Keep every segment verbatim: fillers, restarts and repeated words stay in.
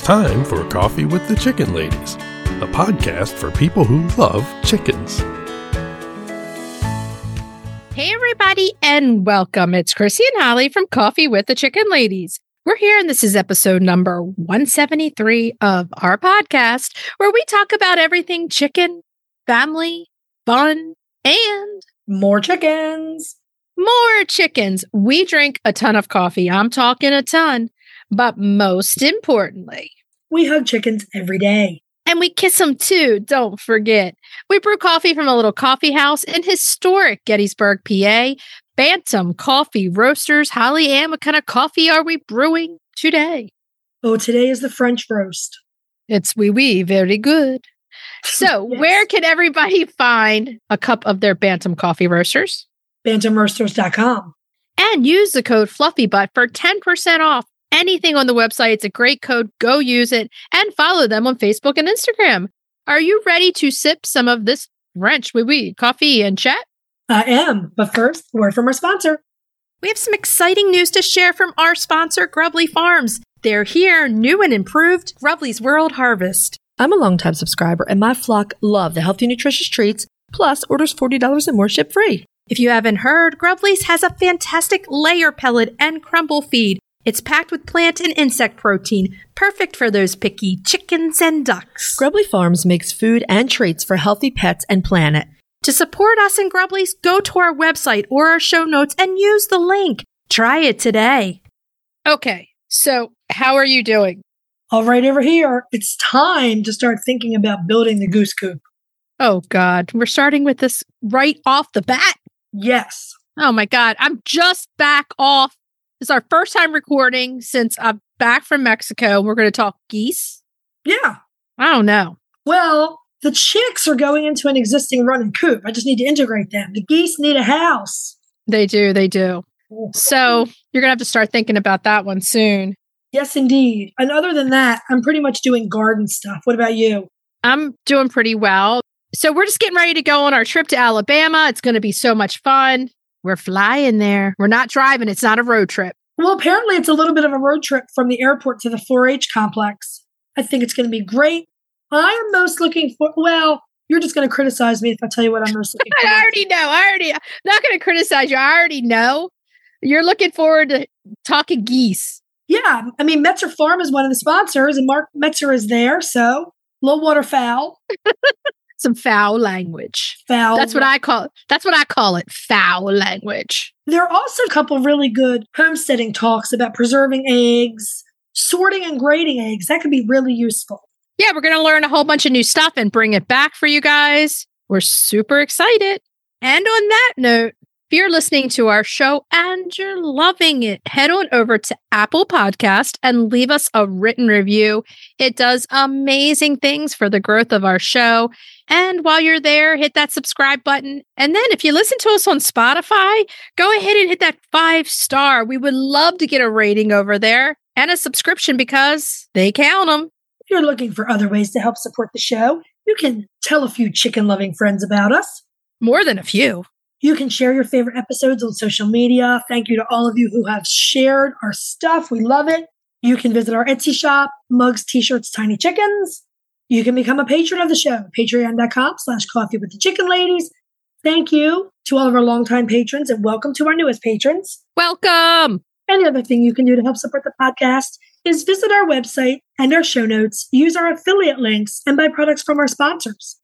time for Coffee with the Chicken Ladies, a podcast for people who love chickens. Hey everybody, and welcome. It's Chrissy and Holly from Coffee with the Chicken Ladies. We're here, and this is episode number one seventy-three of our podcast, where we talk about everything chicken, family, fun, and more chickens. More chickens. We drink a ton of coffee. I'm talking a ton. But most importantly, we hug chickens every day. And we kiss them too, don't forget. We brew coffee from a little coffee house in historic Gettysburg, P A. Bantam Coffee Roasters. Holly Ann, what kind of coffee are we brewing today? Oh, today is the French roast. It's wee wee, very good. So, yes. Where can everybody find a cup of their Bantam Coffee Roasters? bantam roasters dot com. And use the code FluffyButt for ten percent off anything on the website. It's a great code. Go use it and follow them on Facebook and Instagram. Are you ready to sip some of this French wee wee coffee and chat? I am. But first, a word from our sponsor. We have some exciting news to share from our sponsor, Grubly Farms. They're here, new and improved, Grubly's World Harvest. I'm a longtime subscriber, and my flock love the healthy, nutritious treats, plus orders forty dollars and more ship free. If you haven't heard, Grubly's has a fantastic layer pellet and crumble feed. It's packed with plant and insect protein, perfect for those picky chickens and ducks. Grubly Farms makes food and treats for healthy pets and planet. To support us in Grubly's, go to our website or our show notes and use the link. Try it today. Okay, so how are you doing? All right, over here. It's time to start thinking about building the goose coop. Oh, God. We're starting with this right off the bat? Yes. Oh, my God. I'm just back off. This is our first time recording since I'm back from Mexico. We're going to talk geese. Yeah. I don't know. Well, the chicks are going into an existing running coop. I just need to integrate them. The geese need a house. They do. They do. So you're going to have to start thinking about that one soon. Yes, indeed. And other than that, I'm pretty much doing garden stuff. What about you? I'm doing pretty well. So we're just getting ready to go on our trip to Alabama. It's going to be so much fun. We're flying there. We're not driving. It's not a road trip. Well, apparently it's a little bit of a road trip from the airport to the four H complex. I think it's going to be great. I am most looking for, well, you're just going to criticize me if I tell you what I'm most looking for. I already know. I already, I'm not going to criticize you. I already know. You're looking forward to talking geese. Yeah. I mean, Metzer Farm is one of the sponsors, and Mark Metzer is there. So, low water fowl. Some foul language. Foul. That's what I call it. That's what I call it. Foul language. There are also a couple of really good homesteading talks about preserving eggs, sorting and grading eggs. That could be really useful. Yeah, we're going to learn a whole bunch of new stuff and bring it back for you guys. We're super excited. And on that note, if you're listening to our show and you're loving it, head on over to Apple Podcast and leave us a written review. It does amazing things for the growth of our show. And while you're there, hit that subscribe button. And then if you listen to us on Spotify, go ahead and hit that five star. We would love to get a rating over there and a subscription because they count them. If you're looking for other ways to help support the show, you can tell a few chicken-loving friends about us. More than a few. You can share your favorite episodes on social media. Thank you to all of you who have shared our stuff. We love it. You can visit our Etsy shop, mugs, t-shirts, tiny chickens. You can become a patron of the show, patreon.com slash coffee with the chicken ladies. Thank you to all of our longtime patrons and welcome to our newest patrons. Welcome. Any other thing you can do to help support the podcast is visit our website and our show notes, use our affiliate links, and buy products from our sponsors.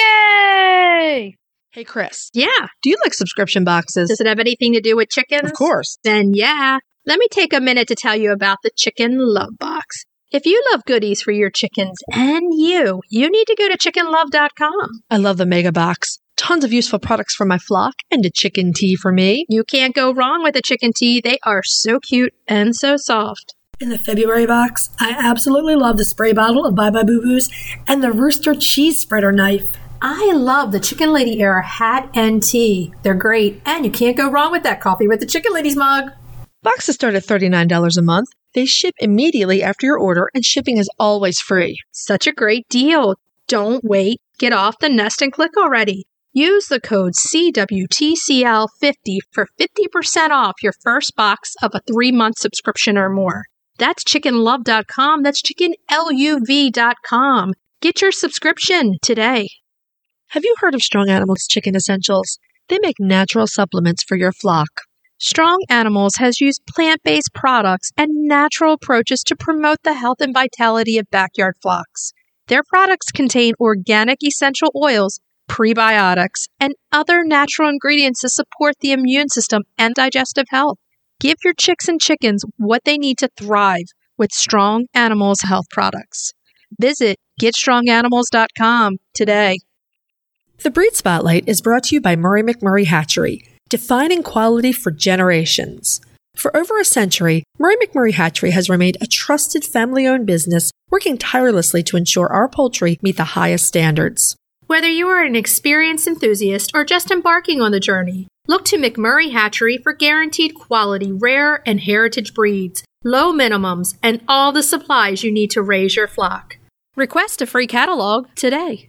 Yay! Hey, Chris. Yeah. Do you like subscription boxes? Does it have anything to do with chickens? Of course. Then yeah. Let me take a minute to tell you about the Chicken Love Box. If you love goodies for your chickens and you, you need to go to chicken love dot com. I love the Mega Box. Tons of useful products for my flock and a chicken tea for me. You can't go wrong with a chicken tea. They are so cute and so soft. In the February box, I absolutely love the spray bottle of Bye Bye Boo Boos and the Rooster Cheese Spreader Knife. I love the Chicken Lady Era hat and tea. They're great, and you can't go wrong with that coffee with the Chicken Ladies mug. Boxes start at thirty-nine dollars a month. They ship immediately after your order, and shipping is always free. Such a great deal. Don't wait. Get off the nest and click already. Use the code C W T C L fifty for fifty percent off your first box of a three-month subscription or more. That's chicken love dot com. That's chicken luv dot com. Get your subscription today. Have you heard of Strong Animals Chicken Essentials? They make natural supplements for your flock. Strong Animals has used plant-based products and natural approaches to promote the health and vitality of backyard flocks. Their products contain organic essential oils, prebiotics, and other natural ingredients to support the immune system and digestive health. Give your chicks and chickens what they need to thrive with Strong Animals health products. Visit get strong animals dot com today. The Breed Spotlight is brought to you by Murray McMurray Hatchery, defining quality for generations. For over a century, Murray McMurray Hatchery has remained a trusted family-owned business working tirelessly to ensure our poultry meet the highest standards. Whether you are an experienced enthusiast or just embarking on the journey, look to McMurray Hatchery for guaranteed quality, rare and heritage breeds, low minimums, and all the supplies you need to raise your flock. Request a free catalog today.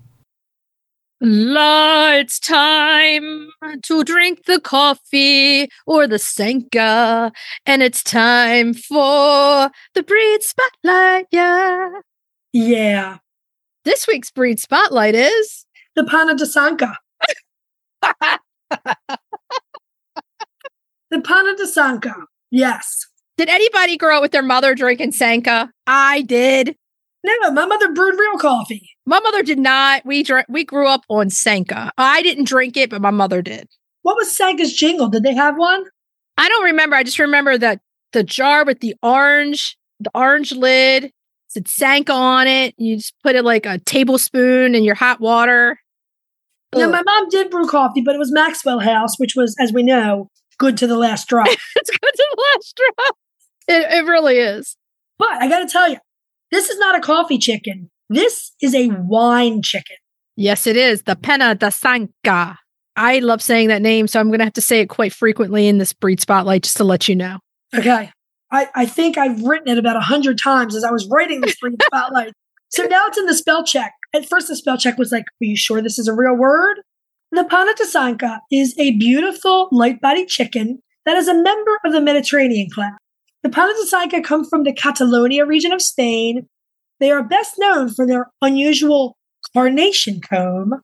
La, it's time to drink the coffee or the Sanka, and it's time for the Breed Spotlight, yeah. Yeah. This week's Breed Spotlight is the Pana de Sanka. The Pana de Sanka. Yes. Did anybody grow up with their mother drinking Sanka? I did. No, my mother brewed real coffee. My mother did not. We dr- we grew up on Sanka. I didn't drink it, but my mother did. What was Sanka's jingle? Did they have one? I don't remember. I just remember that the jar with the orange, the orange lid, said Sanka on it. You just put it like a tablespoon in your hot water. Now, my mom did brew coffee, but it was Maxwell House, which was, as we know, good to the last drop. It's good to the last drop. It, it really is. But I got to tell you, this is not a coffee chicken. This is a wine chicken. Yes, it is. The Pana de Sanka. I love saying that name, so I'm going to have to say it quite frequently in this Breed Spotlight just to let you know. Okay. I, I think I've written it about a hundred times as I was writing this Breed Spotlight. So now it's in the spell check. At first, the spell check was like, are you sure this is a real word? The Pana de Sanka is a beautiful, light-bodied chicken that is a member of the Mediterranean class. The Pana de Sanka come from the Catalonia region of Spain. They are best known for their unusual carnation comb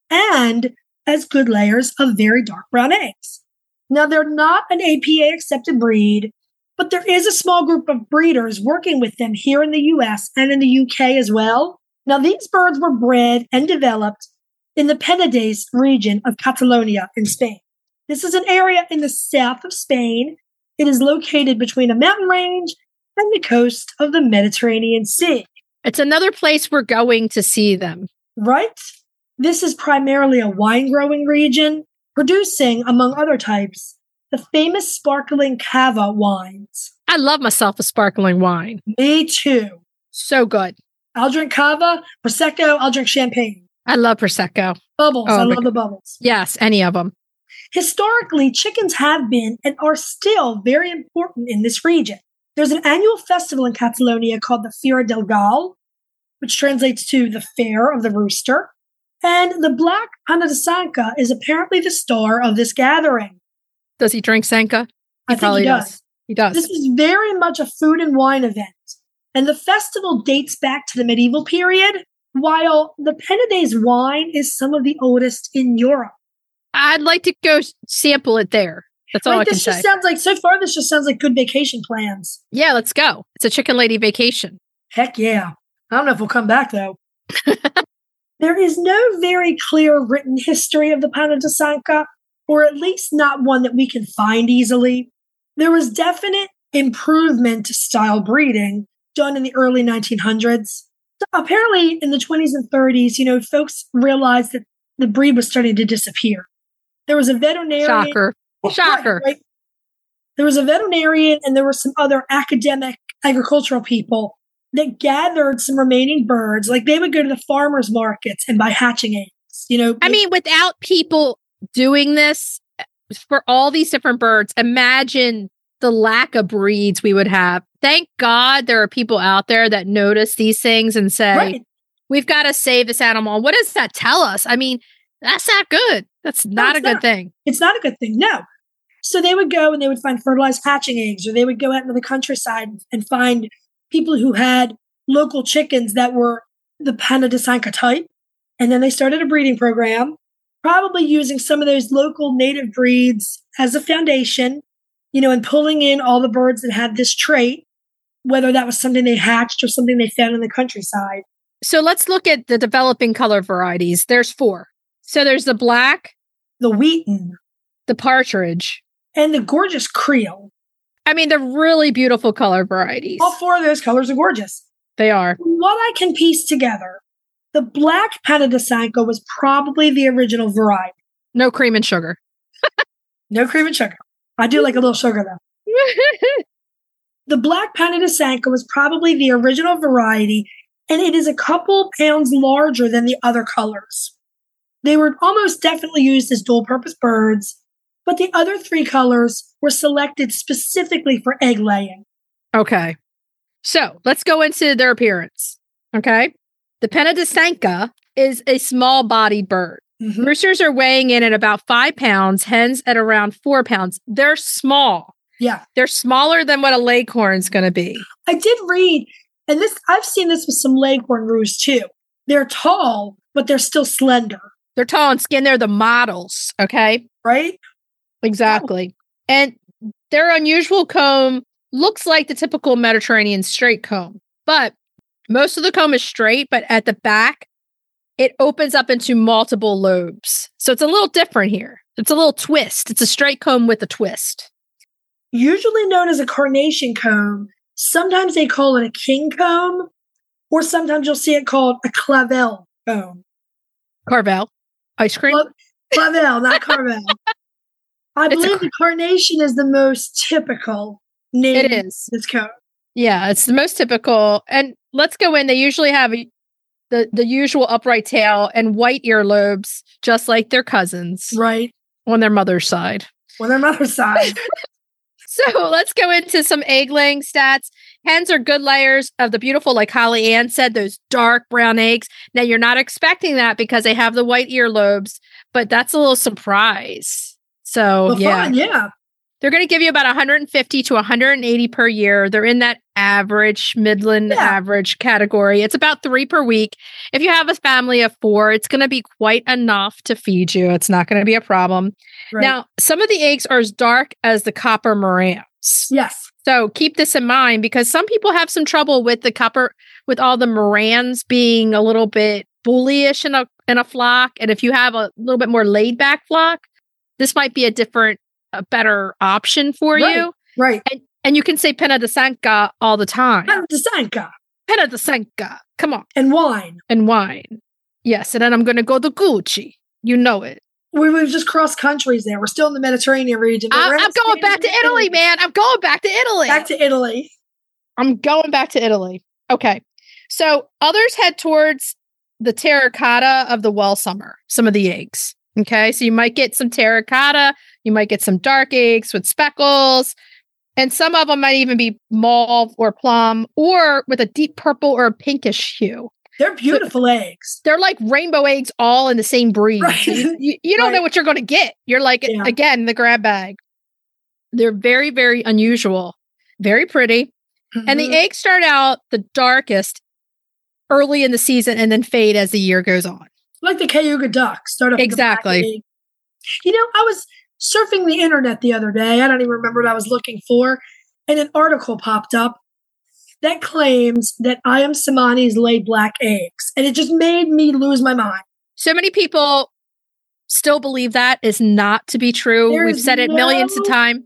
and as good layers of very dark brown eggs. Now, they're not an A P A-accepted breed, but there is a small group of breeders working with them here in the U S and in the U K as well. Now, these birds were bred and developed in the Penedès region of Catalonia in Spain. This is an area in the south of Spain. It is located between a mountain range and the coast of the Mediterranean Sea. It's another place we're going to see them. Right? This is primarily a wine-growing region, producing, among other types, the famous sparkling cava wines. I love myself a sparkling wine. Me too. So good. I'll drink cava, Prosecco, I'll drink champagne. I love Prosecco. Bubbles, oh, I my love God. the bubbles. Yes, any of them. Historically, chickens have been and are still very important in this region. There's an annual festival in Catalonia called the Fira del Gall, which translates to the Fair of the Rooster. And the black Pana de Sanka is apparently the star of this gathering. Does he drink Sanka? He I probably think he does. does. He does. This is very much a food and wine event. And the festival dates back to the medieval period, while the Penedès wine is some of the oldest in Europe. I'd like to go sample it there. That's all right, I can this say. Just sounds like, so far, this just sounds like good vacation plans. Yeah, let's go. It's a chicken lady vacation. Heck yeah. I don't know if we'll come back, though. There is no very clear written history of the Pana de Sanka, or at least not one that we can find easily. There was definite improvement to style breeding done in the early nineteen hundreds. So apparently, in the twenties and thirties, you know, folks realized that the breed was starting to disappear. There was a veterinarian. Shocker. Shocker. Right, right. There was a veterinarian and there were some other academic agricultural people that gathered some remaining birds. Like they would go to the farmers markets and buy hatching eggs. You know, I mean, without people doing this for all these different birds, imagine the lack of breeds we would have. Thank God there are people out there that notice these things and say, right. We've got to save this animal. What does that tell us? I mean, that's not good. That's not no, a good not. thing. It's not a good thing. No. So they would go and they would find fertilized hatching eggs, or they would go out into the countryside and find people who had local chickens that were the Penna de Sanka type. And then they started a breeding program, probably using some of those local native breeds as a foundation, you know, and pulling in all the birds that had this trait, whether that was something they hatched or something they found in the countryside. So let's look at the developing color varieties. There's four. So there's the black, The Wheaton, the partridge. and the gorgeous Creole. I mean, they're really beautiful color varieties. All four of those colors are gorgeous. They are. From what I can piece together, the black Penna de Sanka was probably the original variety. No cream and sugar. No cream and sugar. I do like a little sugar, though. The black Penna de Sanka was probably the original variety, and it is a couple pounds larger than the other colors. They were almost definitely used as dual-purpose birds, but the other three colors were selected specifically for egg laying. Okay. So let's go into their appearance. Okay. The Penna de Sanka is a small bodied bird. Mm-hmm. Roosters are weighing in at about five pounds, hens at around four pounds. They're small. Yeah. They're smaller than what a leghorn's going to be. I did read, and this I've seen this with some leghorn roosts too. They're tall, but they're still slender, They're tall and skin. They're the models. Okay. right? Exactly. And their unusual comb looks like the typical Mediterranean straight comb, but most of the comb is straight, but at the back, it opens up into multiple lobes. So it's a little different here. It's a little twist. It's a straight comb with a twist. Usually known as a carnation comb. Sometimes they call it a king comb, or sometimes you'll see it called a clavel comb. Carvel. Ice cream? Cla- Clavel, not Carvel. I It's a believe cr- the carnation is the most typical name. It is. This comb. Yeah, it's the most typical. And let's go in. They usually have a, the, the usual upright tail and white earlobes, just like their cousins Right. on their mother's side. On their mother's side. So let's go into some egg laying stats. Hens are good layers of the beautiful, like Holly Ann said, those dark brown eggs. Now, you're not expecting that because they have the white earlobes, but that's a little surprise. So, Well, yeah. fine, yeah. They're going to give you about one hundred fifty to one hundred eighty per year. They're in that average, Midland Yeah. average category. It's about three per week. If you have a family of four, it's going to be quite enough to feed you. It's not going to be a problem. Right. Now, some of the eggs are as dark as the copper morans. Yes. So keep this in mind because some people have some trouble with the copper, with all the morans being a little bit bullyish in a in a flock. And if you have a little bit more laid back flock, this might be a different, a better option for Right. you. Right. And and you can say Penna de Sanka all the time. Penna de Sanka. Penna de Sanka. Come on. And wine. And wine. Yes. And then I'm going to go to Gucci. You know it. We, we've just crossed countries there. We're still in the Mediterranean region. but I, we're in I'm going back to Spain. Italy, man. I'm going back to Italy. Back to Italy. I'm going back to Italy. Okay. So others head towards the terracotta of the well summer, some of the eggs. Okay. So you might get some terracotta. You might get some dark eggs with speckles. And some of them might even be mauve or plum or with a deep purple or a pinkish hue. They're beautiful eggs. They're like rainbow eggs all in the same breed. Right. So you, you, you don't Right. know what you're going to get. You're like, Yeah. again, the grab bag. They're very, very unusual, very pretty. And the Mhm. eggs start out the darkest early in the season and then fade as the year goes on. like the Cayuga duck. Start off with the black Exactly. egg. You know, I was surfing the internet the other day. I don't even remember what I was looking for. And an article popped up that claims that I am Samani's lay black eggs. And it just made me lose my mind. So many people still believe that is not to be true. There We've is said it millions of no- times.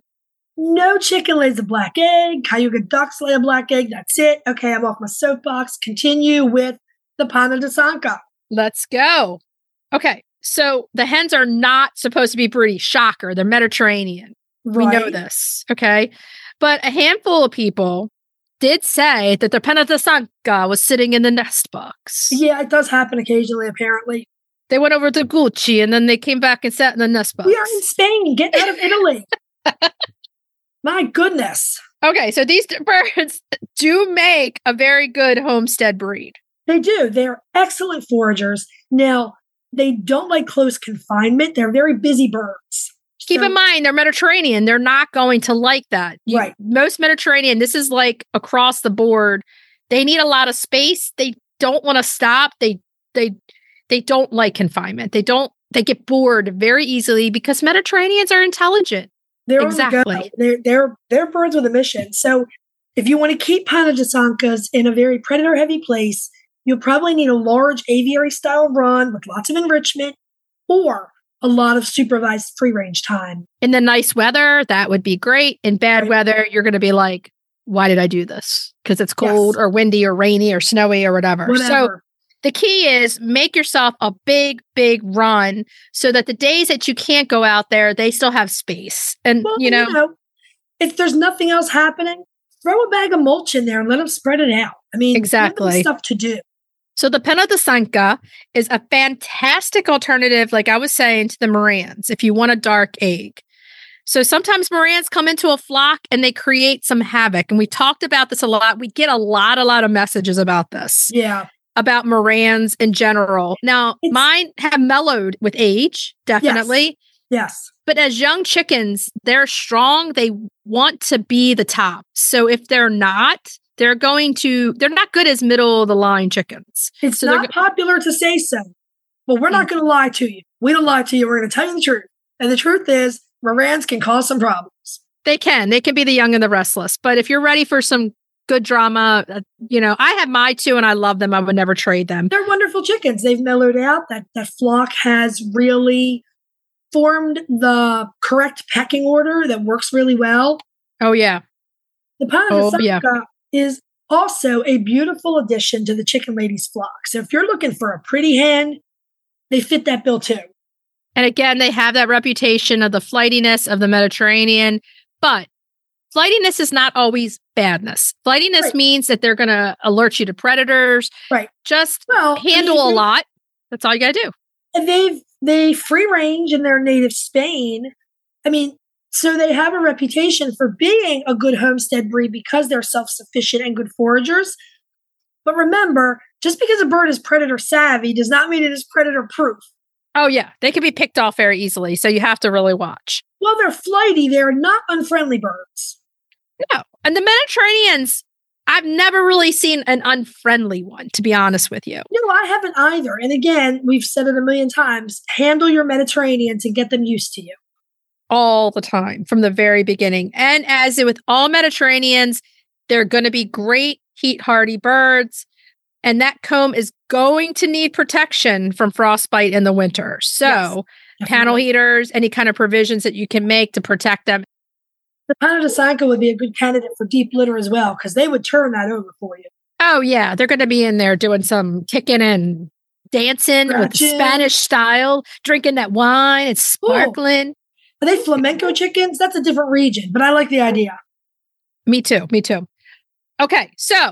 No chicken lays a black egg. Cayuga ducks lay a black egg. That's it. Okay, I'm off my soapbox. Continue with the Penna de Sanka. Let's go. Okay. So the hens are not supposed to be pretty. Shocker. They're Mediterranean. We know Right. this. Okay. But a handful of people did say that the Penna de Sanka was sitting in the nest box. Yeah, it does happen occasionally, apparently. They went over to Gucci and then they came back and sat in the nest box. We are in Spain. Get out of Italy. My goodness. Okay, so these birds do make a very good homestead breed. They do. They're excellent foragers. Now, they don't like close confinement. They're very busy birds. Keep So- in mind, they're Mediterranean. They're not going to like that. You- Right. Most Mediterranean, this is like across the board. They need a lot of space. They don't want to stop. They they they don't like confinement. They don't. They get bored very easily because Mediterraneans are intelligent. They're Exactly. on the go. They're they're they're birds with a mission. So if you want to keep Panadasankas in a very predator-heavy place, you'll probably need a large aviary-style run with lots of enrichment, or a lot of supervised free-range time. In the nice weather, that would be great. In bad Right. weather, you're going to be like, "Why did I do this?" Because it's cold Yes. or windy or rainy or snowy or whatever. So Whatever. the key is make yourself a big, big run so that the days that you can't go out there, they still have space. And, Well, you know, if there's nothing else happening, throw a bag of mulch in there and let them spread it out. I mean, give them Exactly. stuff to do. so the Penna de Sanka is a fantastic alternative, like I was saying, to the Morans if you want a dark egg. So sometimes Morans come into a flock and they create some havoc. And we talked about this a lot. We get a lot, a lot of messages about this. Yeah. About Morans in general. Now, It's- mine have mellowed with age, definitely. Yes. But as young chickens, they're strong. They want to be the top. So if they're not, they're going to, they're not good as middle of the line chickens. It's So they're not popular to say so, but we're not going to lie to you. We don't lie to you. We're going to tell you the truth. And the truth is, Morans can cause some problems. They can. They can be the young and the restless. But if you're ready for some good drama, uh, you know, I have my two and I love them. I would never trade them. They're wonderful chickens. They've mellowed out. That that flock has really formed the correct pecking order that works really well. Oh, yeah. The Oh, Panadasanka yeah. is also a beautiful addition to the Chicken Ladies flock. So if you're looking for a pretty hen, they fit that bill too. And again, they have that reputation of the flightiness of the Mediterranean. But flightiness is not always badness. Flightiness Right. means that they're going to alert you to predators. Right. Just Well, handle I mean, a lot. That's all you got to do. And they've they free range in their native Spain. I mean, so they have a reputation for being a good homestead breed because they're self-sufficient and good foragers. But remember, just because a bird is predator savvy does not mean it is predator proof. Oh, yeah. They can be picked off very easily. So you have to really watch. While they're flighty, they're not unfriendly birds. No. And the Mediterraneans, I've never really seen an unfriendly one, to be honest with you. No, I haven't either. And again, we've said it a million times, handle your Mediterraneans and get them used to you. All the time from the very beginning. And as with all Mediterraneans, they're going to be great heat hardy birds. And that comb is going to need protection from frostbite in the winter. So Yes, panel definitely. heaters, any kind of provisions that you can make to protect them. The Panadasanka would be a good candidate for deep litter as well, because they would turn that over for you. Oh, yeah. They're going to be in there doing some kicking and dancing with the Scratching. Spanish style, drinking that wine. It's sparkling. Are they flamenco chickens? That's a different region, but I like the idea. Me too. Me too. Okay. So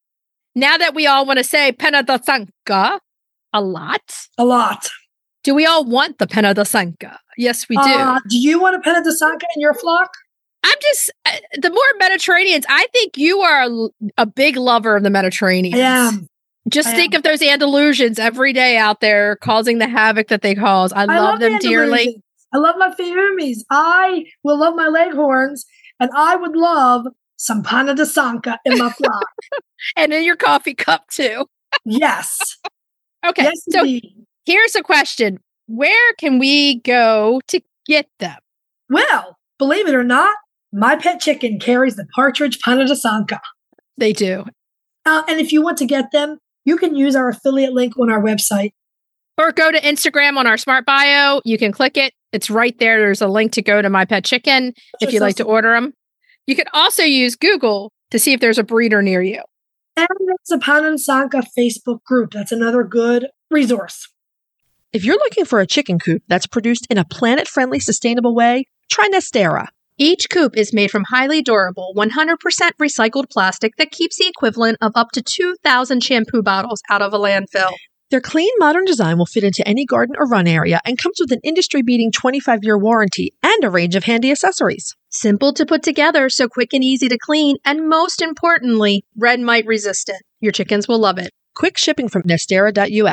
now that we all want to say Penna de Sanka a lot, A lot. do we all want the Penna de Sanka? Yes, we do. Uh, do you want a Panadasanka in your flock? I'm just, uh, the more Mediterraneans, I think you are a, a big lover of the Mediterraneans. I am. Just I think am. of those Andalusians every day out there causing the havoc that they cause. I, I love them the dearly. Andalusians. I love my Fiumis. I will love my Leghorns, and I would love some Panadasanka in my flock. And in your coffee cup, too. Yes. Okay. Yes, so indeed. here's a question. Where can we go to get them? Well, believe it or not, My Pet Chicken carries the Partridge Panadasanka. They do. Uh, and if you want to get them, you can use our affiliate link on our website. Or go to Instagram on our smart bio. You can click it. It's right there. There's a link to go to My Pet Chicken if you'd like to order them. You can also use Google to see if there's a breeder near you. And there's a Panadasanka Facebook group. That's another good resource. If you're looking for a chicken coop that's produced in a planet-friendly, sustainable way, try Nestera. Each coop is made from highly durable, one hundred percent recycled plastic that keeps the equivalent of up to two thousand shampoo bottles out of a landfill. Their clean, modern design will fit into any garden or run area and comes with an industry-beating twenty-five year warranty and a range of handy accessories. Simple to put together, so quick and easy to clean, and most importantly, red mite resistant. Your chickens will love it. Quick shipping from Nestera dot U S.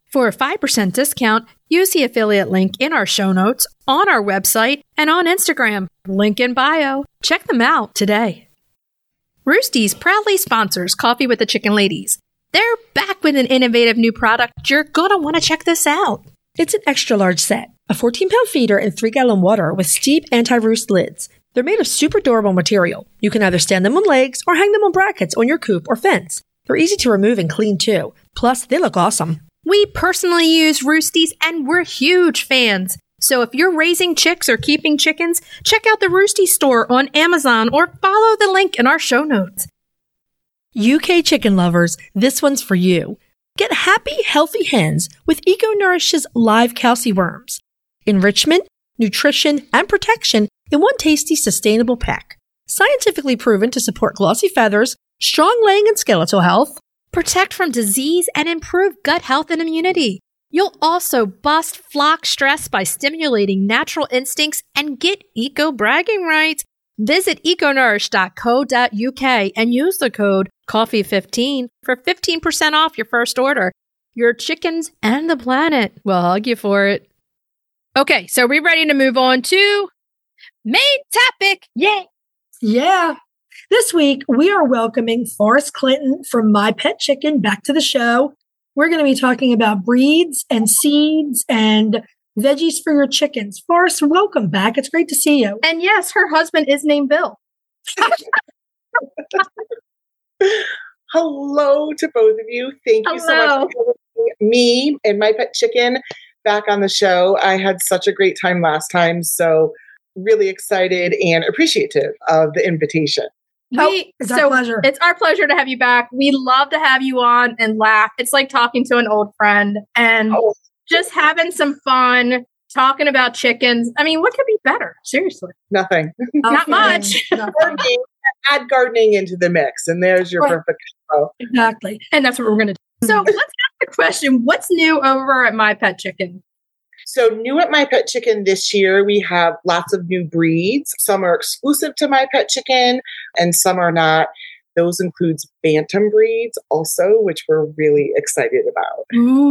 For a five percent discount, use the affiliate link in our show notes, on our website, and on Instagram. Link in bio. Check them out today. Roosty's proudly sponsors Coffee with the Chicken Ladies. They're back with an innovative new product. You're going to want to check this out. It's an extra large set, a fourteen pound feeder and three gallon water with steep anti-roost lids. They're made of super durable material. You can either stand them on legs or hang them on brackets on your coop or fence. They're easy to remove and clean too. Plus, they look awesome. We personally use Roosties and we're huge fans. So if you're raising chicks or keeping chickens, check out the Roosty store on Amazon or follow the link in our show notes. U K chicken lovers, this one's for you. Get happy, healthy hens with EcoNourish's live calci worms. Enrichment, nutrition, and protection in one tasty, sustainable pack. Scientifically proven to support glossy feathers, strong laying and skeletal health, protect from disease, and improve gut health and immunity. You'll also bust flock stress by stimulating natural instincts and get eco bragging rights. Visit econourish dot co dot U K and use the code coffee fifteen for fifteen percent off your first order. Your chickens and the planet will hug you for it. Okay, so we're ready to move on to main topic. Yay! Yeah. This week, we are welcoming Forrest Clinton from My Pet Chicken back to the show. We're going to be talking about breeds and seeds and veggies for your chickens. Forrest, welcome back. It's great to see you. And yes, her husband is named Bill. Hello to both of you. Thank you Hello. so much for having me and My Pet Chicken back on the show. I had such a great time last time, so really excited and appreciative of the invitation. We, Oh, it's our so pleasure. It's our pleasure to have you back. We love to have you on and laugh. It's like talking to an old friend and Oh. just having some fun, talking about chickens. I mean, what could be better? Seriously. Nothing. Not Okay. much. Nothing. Gardening, add gardening into the mix, and there's your Right. perfect combo. Exactly. And that's what we're going to do. So let's ask the question, what's new over at My Pet Chicken? So new at My Pet Chicken this year, we have lots of new breeds. Some are exclusive to My Pet Chicken and some are not. Those includes bantam breeds also, which we're really excited about.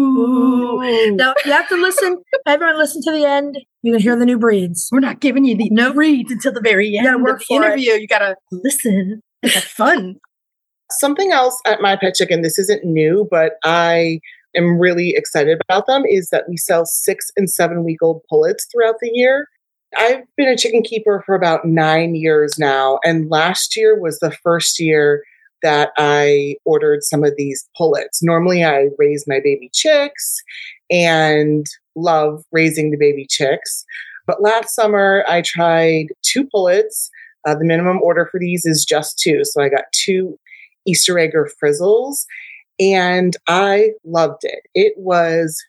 Ooh. Now, you have to listen. Everyone listen to the end. You can hear the new breeds. We're not giving you the no breeds until the very end gotta work of the for it. interview. You got to listen and have fun. Something else at My Pet Chicken, this isn't new, but I am really excited about them, is that we sell six and seven week old pullets throughout the year. I've been a chicken keeper for about nine years now, and last year was the first year that I ordered some of these pullets. Normally I raise my baby chicks and love raising the baby chicks, but last summer I tried two pullets. Uh, the minimum order for these is just two, so I got two Easter egg or frizzles, and I loved it. It was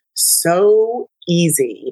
so easy.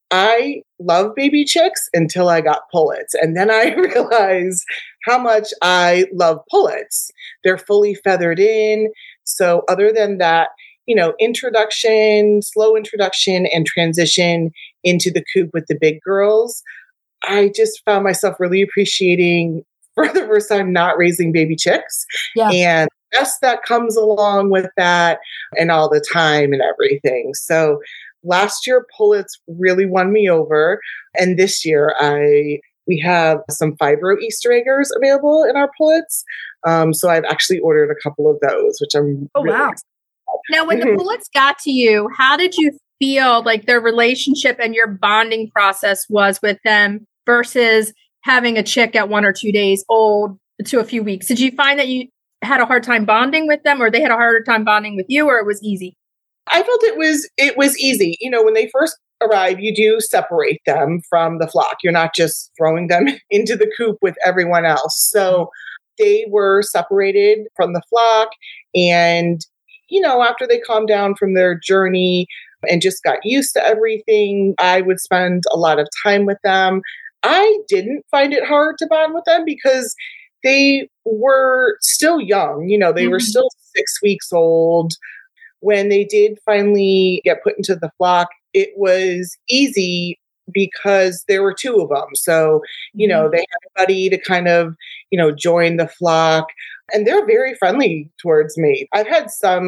I love baby chicks until I got pullets. And then I realized how much I love pullets. They're fully feathered in. So other than that, you know, introduction, slow introduction and transition into the coop with the big girls, I just found myself really appreciating for the first time not raising baby chicks. Yeah. And yes, that comes along with that and all the time and everything. So last year, pullets really won me over. And this year, I we have some fibro Easter eggers available in our pullets. Um, so I've actually ordered a couple of those, which I'm Oh, really wow. excited Now, when the Mhm. pullets got to you, how did you feel like their relationship and your bonding process was with them versus having a chick at one or two days old to a few weeks? Did you find that you had a hard time bonding with them, or they had a harder time bonding with you, or it was easy? I felt it was it was easy. You know, when they first arrive, you do separate them from the flock. You're not just throwing them into the coop with everyone else. So they were separated from the flock. And, you know, after they calmed down from their journey and just got used to everything, I would spend a lot of time with them. I didn't find it hard to bond with them because they were still young. You know, they were Mhm. still six weeks old. When they did finally get put into the flock, it was easy because there were two of them. So, you know, they had a buddy to kind of, you know, join the flock. And they're very friendly towards me. I've had some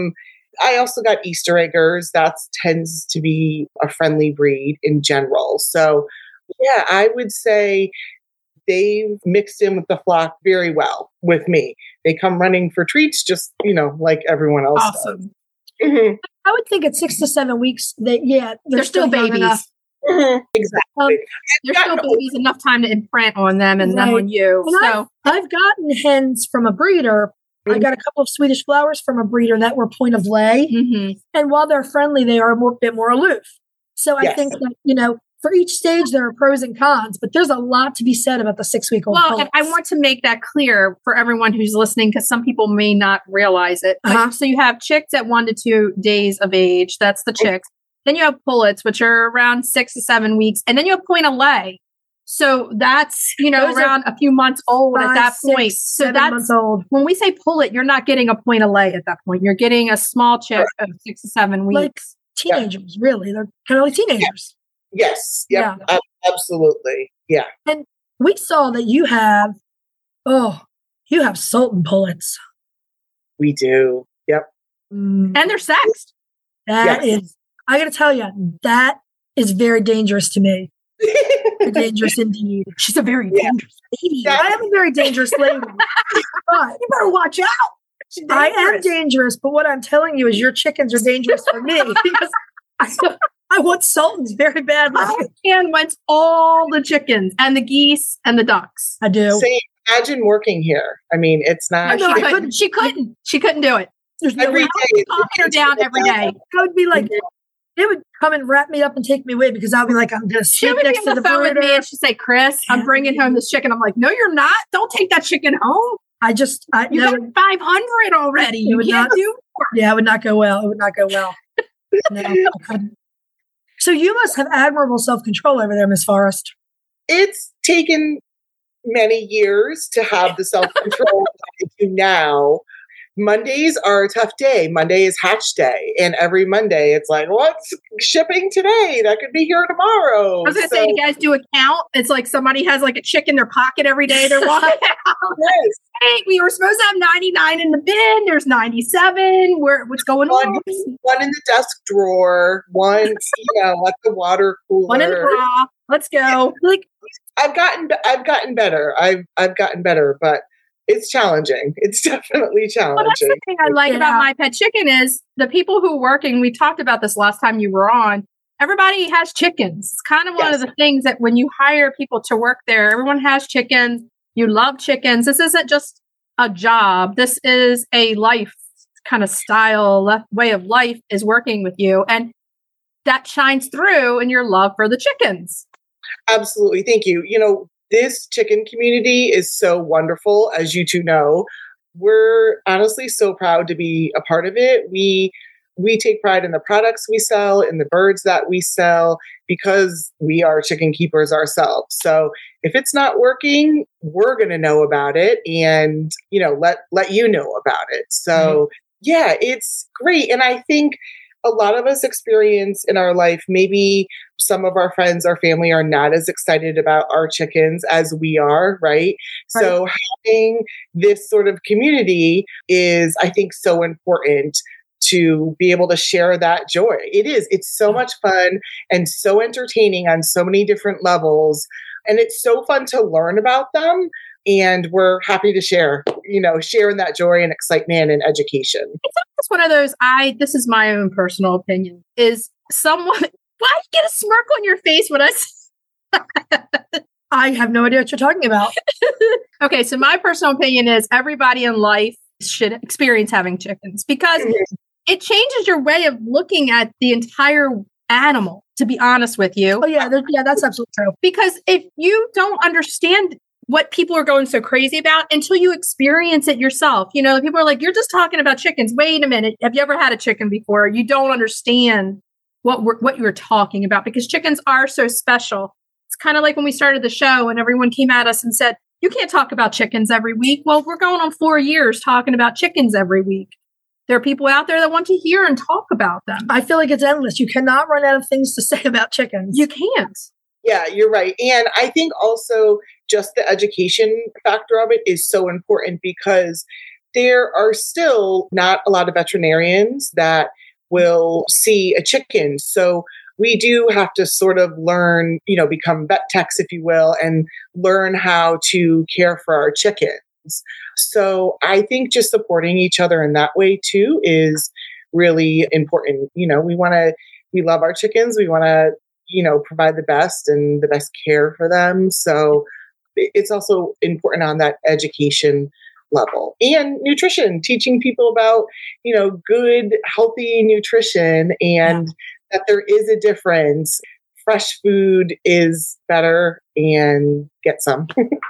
I also got Easter eggers. That tends to be a friendly breed in general. So yeah, I would say they've mixed in with the flock very well with me. They come running for treats, just, you know, like everyone else Awesome. does. Mm-hmm. I would think at six to seven weeks, that yeah, they're, They're still young babies. enough. Mm-hmm. Exactly. Um, There's still babies, enough time to imprint on them and them Right. on you. And So I've, I've gotten hens from a breeder. I got a couple of Swedish flowers from a breeder that were point of lay. mhm. And while they're friendly, they are a more, bit more aloof. So I Yes. think that, you know, for each stage, there are pros and cons, but there's a lot to be said about the six week old. Well, and I want to make that clear for everyone who's listening, because some people may not realize it. But- Uh-huh. So you have chicks at one to two days of age. That's the chicks. Then you have pullets, which are around six to seven weeks. And then you have point of lay. So that's, you know, Those are around a few months old at five, that six, point. So seven that's, months old. when we say pullet, you're not getting a point of lay at that point. You're getting a small chick of six to seven Like weeks. teenagers, really. They're kind of like teenagers. Yes. Yep. Ab- absolutely. Yeah. We saw that you have, oh, you have Sultan pullets. We do. Yep. Mm, And they're sexed. that yes. is, I got to tell you, that is very dangerous to me. Dangerous indeed. She's a very Yeah. dangerous lady. Yeah. I am a very dangerous lady. But You better watch out. She's I am dangerous. dangerous, but what I'm telling you is your chickens are dangerous for me because I, I want sultans very badly. And went all the chickens and the geese and the ducks. I do. Say, imagine working here. I mean, it's No, not no, she, I couldn't. couldn't. she couldn't. She couldn't do it. There's no every way. day. Talking her down every day. I would be like, it would come and wrap me up and take me away because I'll be like, I'm going to She sit would be next on to the the phone with me brooder. and she'd say, Chris, I'm bringing home this chicken. I'm like, no, you're not. Don't take that chicken home. I just, I, You no, got five hundred already. It You would can't not- do more. yeah, it would not go well. It would not go well. No, I couldn't. So you must have admirable self-control over there, Miss Forrest. It's taken many years to have the self-control that I do now. Mondays are a tough day. Monday is hatch day. And every Monday it's like, what's shipping today? That could be here tomorrow. I was going to So, say, you guys do a count. It's like somebody has like a chick in their pocket every day. They're walking out. yes, Hey, we were supposed to have ninety-nine in the bin. There's ninety-seven. Where, what's going One, on? one in the desk drawer, one, you know, at the water cooler. One in the bra. Let's go. Like, I've gotten I've gotten better. I've I've gotten better, but it's challenging. It's definitely Well, that's challenging. the thing I like Yeah. about My Pet Chicken is the people who are working. We talked about this last time you were on. Everybody has chickens. It's kind of one of Yes. the things that when you hire people to work there, everyone has chickens. You love chickens. This isn't just a job. This is a life kind of style, le- way of life is working with you. And that shines through in your love for the chickens. Absolutely. Thank you. You know, this chicken community is so wonderful, as you two know. We're honestly so proud to be a part of it. We we take pride in the products we sell, in the birds that we sell, because we are chicken keepers ourselves. So if it's not working, we're going to know about it and, you know, let let you know about it. So yeah, it's great. And I think a lot of us experience in our life, maybe some of our friends, our family are not as excited about our chickens as we are, right? Right. So having this sort of community is, I think, so important to be able to share that joy. It is. It's so much fun and so entertaining on so many different levels. And it's so fun to learn about them. And we're happy to share, you know, sharing that joy and excitement and education. It's one of those, I, this is my own personal opinion, is someone, why you get a smirk on your face when I s- I have no idea what you're talking about. Okay, so my personal opinion is everybody in life should experience having chickens because it changes your way of looking at the entire animal, to be honest with you. Oh yeah, there- yeah, that's absolutely true. Because if you don't understand what people are going so crazy about until you experience it yourself, you know, people are like, you're just talking about chickens. Wait a minute. Have you ever had a chicken before? You don't understand what we're, what you're talking about because chickens are so special. It's kind of like when we started the show and everyone came at us and said, you can't talk about chickens every week. Well, we're going on four years talking about chickens every week. There are people out there that want to hear and talk about them. I feel like it's endless. You cannot run out of things to say about chickens. You can't. Yeah, you're right. And I think also just the education factor of it is so important because there are still not a lot of veterinarians that will see a chicken. So we do have to sort of learn, you know, become vet techs, if you will, and learn how to care for our chickens. So I think just supporting each other in that way too is really important. You know, we want to, we love our chickens. We want to, you know, provide the best and the best care for them. So it's also important on that education level and nutrition, teaching people about, you know, good, healthy nutrition and yeah. that there is a difference. Fresh food is better and get some.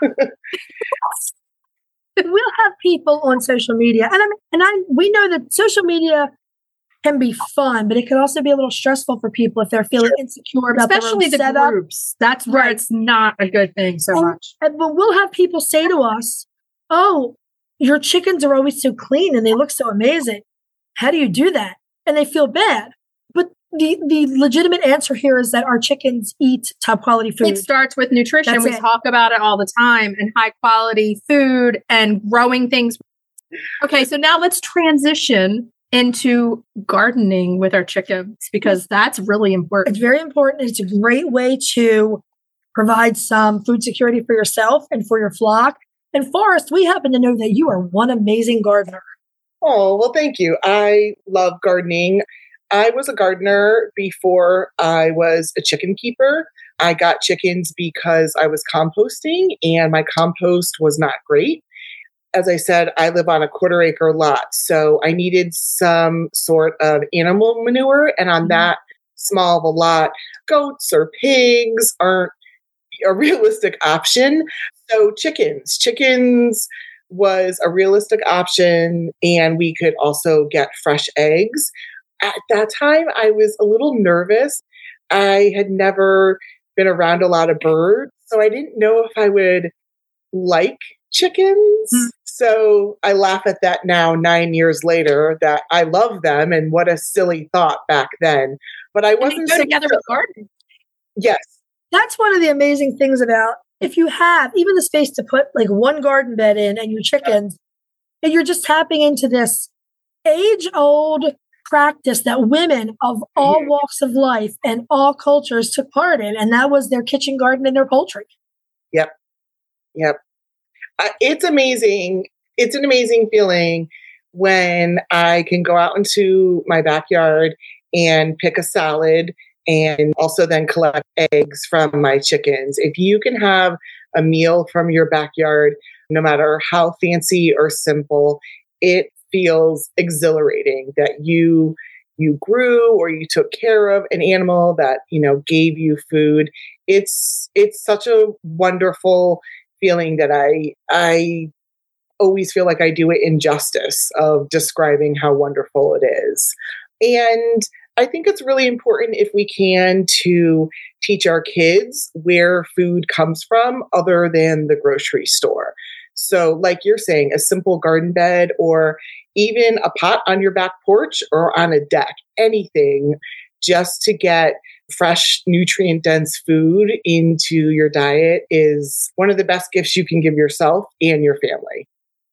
We'll have people on social media, and I mean, and I we know that social media can be fun, but it can also be a little stressful for people if they're feeling insecure about especially the setup. Groups. That's where right. it's not a good thing so and, much. And, but we'll have people say to us, "Oh, your chickens are always so clean and they look so amazing. How do you do that?" And they feel bad. But the the legitimate answer here is that our chickens eat top quality food. It starts with nutrition. That's we it. talk about it all the time, and high quality food and growing things. Okay, so now let's transition into gardening with our chickens because that's really important. It's very important. It's a great way to provide some food security for yourself and for your flock. And Forrest, we happen to know that you are one amazing gardener. Oh, well, thank you. I love gardening. I was a gardener before I was a chicken keeper. I got chickens because I was composting and my compost was not great. As I said, I live on a quarter acre lot, so I needed some sort of animal manure. And on that small of a lot, goats or pigs aren't a realistic option. So chickens, chickens was a realistic option, and we could also get fresh eggs. At that time, I was a little nervous. I had never been around a lot of birds, so I didn't know if I would like chickens. Mm. So I laugh at that now, nine years later, that I love them, and what a silly thought back then. But I wasn't and they go together with gardening. Yes. That's one of the amazing things about if you have even the space to put like one garden bed in and your chickens, and you're just tapping into this age-old practice that women of all walks of life and all cultures took part in, and that was their kitchen garden and their poultry. Yep. Yep. Uh, it's amazing. It's an amazing feeling when I can go out into my backyard and pick a salad and also then collect eggs from my chickens. If you can have a meal from your backyard, no matter how fancy or simple, it feels exhilarating that you you grew or you took care of an animal that, you know, gave you food. It's it's such a wonderful feeling that I I always feel like I do it injustice of describing how wonderful it is. And I think it's really important if we can to teach our kids where food comes from other than the grocery store. So like you're saying, a simple garden bed or even a pot on your back porch or on a deck, anything just to get fresh, nutrient-dense food into your diet is one of the best gifts you can give yourself and your family.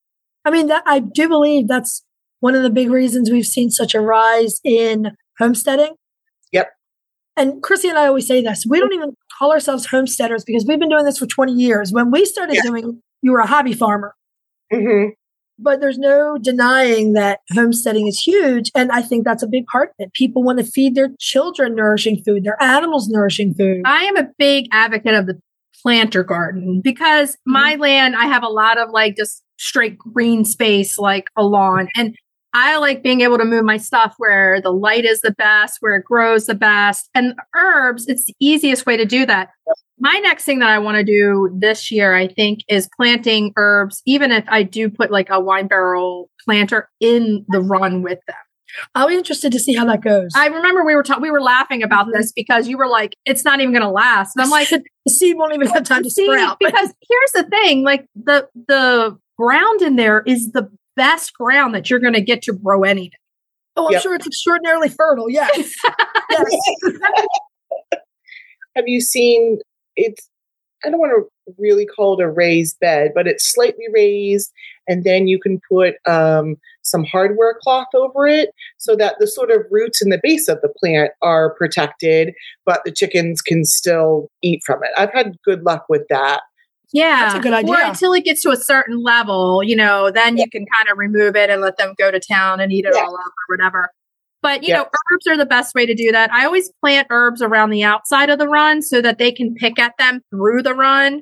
I mean, that, I do believe that's one of the big reasons we've seen such a rise in homesteading. Yep. And Chrissy and I always say this. We don't even call ourselves homesteaders because we've been doing this for twenty years. When we started yeah. doing, you were a hobby farmer. Mm-hmm. But there's no denying that homesteading is huge. And I think that's a big part of it. People want to feed their children nourishing food, their animals nourishing food. I am a big advocate of the planter garden because mm-hmm. my land, I have a lot of like just straight green space, like a lawn. And I like being able to move my stuff where the light is the best, where it grows the best. And herbs, it's the easiest way to do that. My next thing that I want to do this year, I think, is planting herbs, even if I do put like a wine barrel planter in the run with them. I'll be interested to see how that goes. I remember we were ta- we were laughing about mm-hmm. this because you were like, it's not even going to last. And I'm like, the seed won't even have time to sprout. Because here's the thing, like the the ground in there is the best ground that you're going to get to grow anything. Oh, I'm yep. sure it's extraordinarily fertile. Yes. yes. Have you seen it's I don't want to really call it a raised bed, but it's slightly raised. And then you can put um, some hardware cloth over it so that the sort of roots in the base of the plant are protected, but the chickens can still eat from it. I've had good luck with that. Yeah. That's a good idea. Or until it gets to a certain level, you know, then yeah. you can kind of remove it and let them go to town and eat it yeah. all up or whatever. But, you yeah. know, herbs are the best way to do that. I always plant herbs around the outside of the run so that they can pick at them through the run.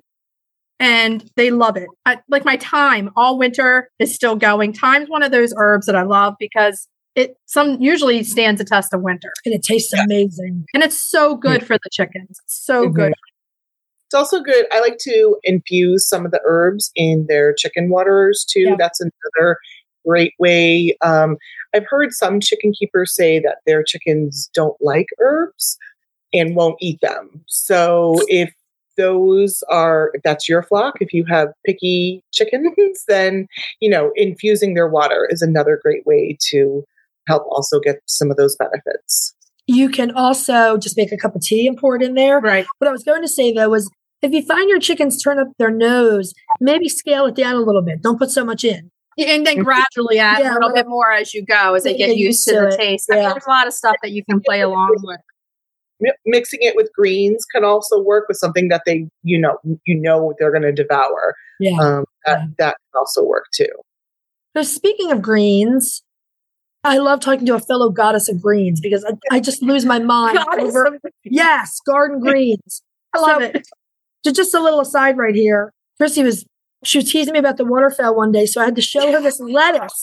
And they love it. I, like my thyme all winter is still going. Thyme's one of those herbs that I love because it some usually stands a test of winter. And it tastes yeah. amazing. And it's so good yeah. for the chickens. It's so mm-hmm. good. It's also good. I like to infuse some of the herbs in their chicken waterers too. Yeah. That's another great way. Um, I've heard some chicken keepers say that their chickens don't like herbs and won't eat them. So if those are, if that's your flock, if you have picky chickens, then, you know, infusing their water is another great way to help also get some of those benefits. You can also just make a cup of tea and pour it in there. Right. What I was going to say, though, was if you find your chickens turn up their nose, maybe scale it down a little bit. Don't put so much in. And then gradually add yeah, a little bit more as you go, as they get used to the it. taste. Yeah. I mean, there's a lot of stuff that you can play along with. Mixing it with greens can also work with something that they, you know, you know they're going to devour. Yeah, um, that yeah. that can also work too. So speaking of greens, I love talking to a fellow goddess of greens because I, I just lose my mind over. Yes, garden greens. I love so, it. Just, just a little aside right here. Chrissy was she was teasing me about the waterfowl one day, so I had to show her this lettuce.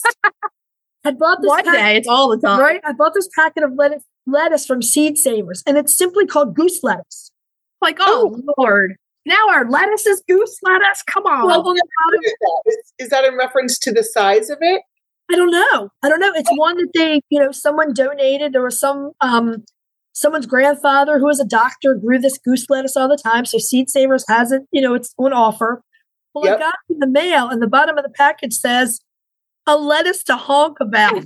I bought this one pack- day. It's all the time, right? I bought this packet of lettuce. lettuce from Seed Savers, and it's simply called goose lettuce. Like, oh, oh Lord. Now our lettuce is goose lettuce? Come on. Well, well, is, that? Is, is that in reference to the size of it? I don't know. I don't know. It's one that they, you know, someone donated. There was some, um, someone's grandfather who was a doctor grew this goose lettuce all the time. So Seed Savers has it, you know, it's on offer. Well, yep. I got it in the mail, and the bottom of the package says, a lettuce to honk about.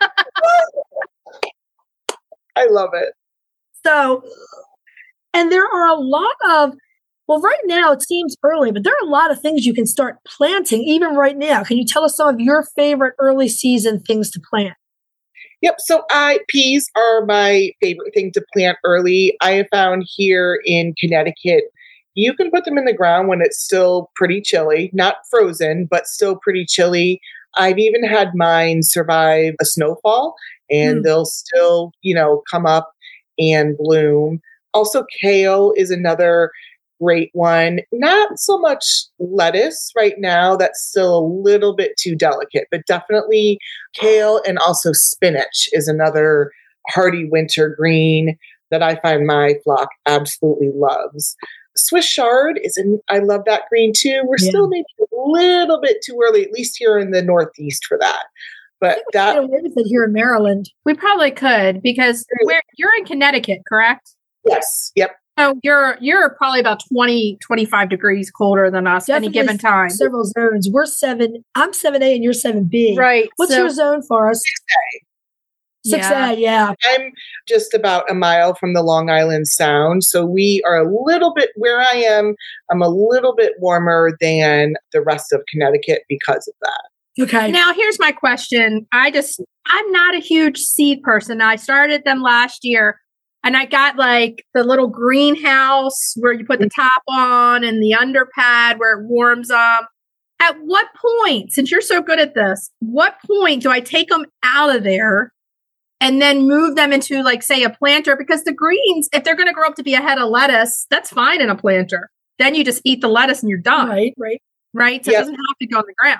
I love it. So, and there are a lot of, well, right now it seems early, but there are a lot of things you can start planting even right now. Can you tell us some of your favorite early season things to plant? Yep. So I peas are my favorite thing to plant early. I have found here in Connecticut, you can put them in the ground when it's still pretty chilly, not frozen, but still pretty chilly. I've even had mine survive a snowfall, and mm. they'll still, you know, come up and bloom. Also, kale is another great one. Not so much lettuce right now. That's still a little bit too delicate, but definitely kale, and also spinach is another hardy winter green that I find my flock absolutely loves. Swiss chard is an, I love that green too. We're yeah. still maybe a little bit too early, at least here in the Northeast for that. But that get away with it here in Maryland. We probably could because we're, you're in Connecticut, correct? Yes. Yep. So you're you're probably about twenty, twenty-five degrees colder than us at any given time. Several zones. We're seven. I'm seven A and you're seven B. Right. What's so, your zone for us? six A. six A, yeah. I'm just about a mile from the Long Island Sound. So we are a little bit, where I am, I'm a little bit warmer than the rest of Connecticut because of that. Okay. Now, here's my question. I just, I'm not a huge seed person. I started them last year, and I got like the little greenhouse where you put the top on and the underpad where it warms up. At what point, since you're so good at this, what point do I take them out of there and then move them into, like, say, a planter? Because the greens, if they're going to grow up to be a head of lettuce, that's fine in a planter. Then you just eat the lettuce and you're done. Right, right. Right? So yep. It doesn't have to go on the ground.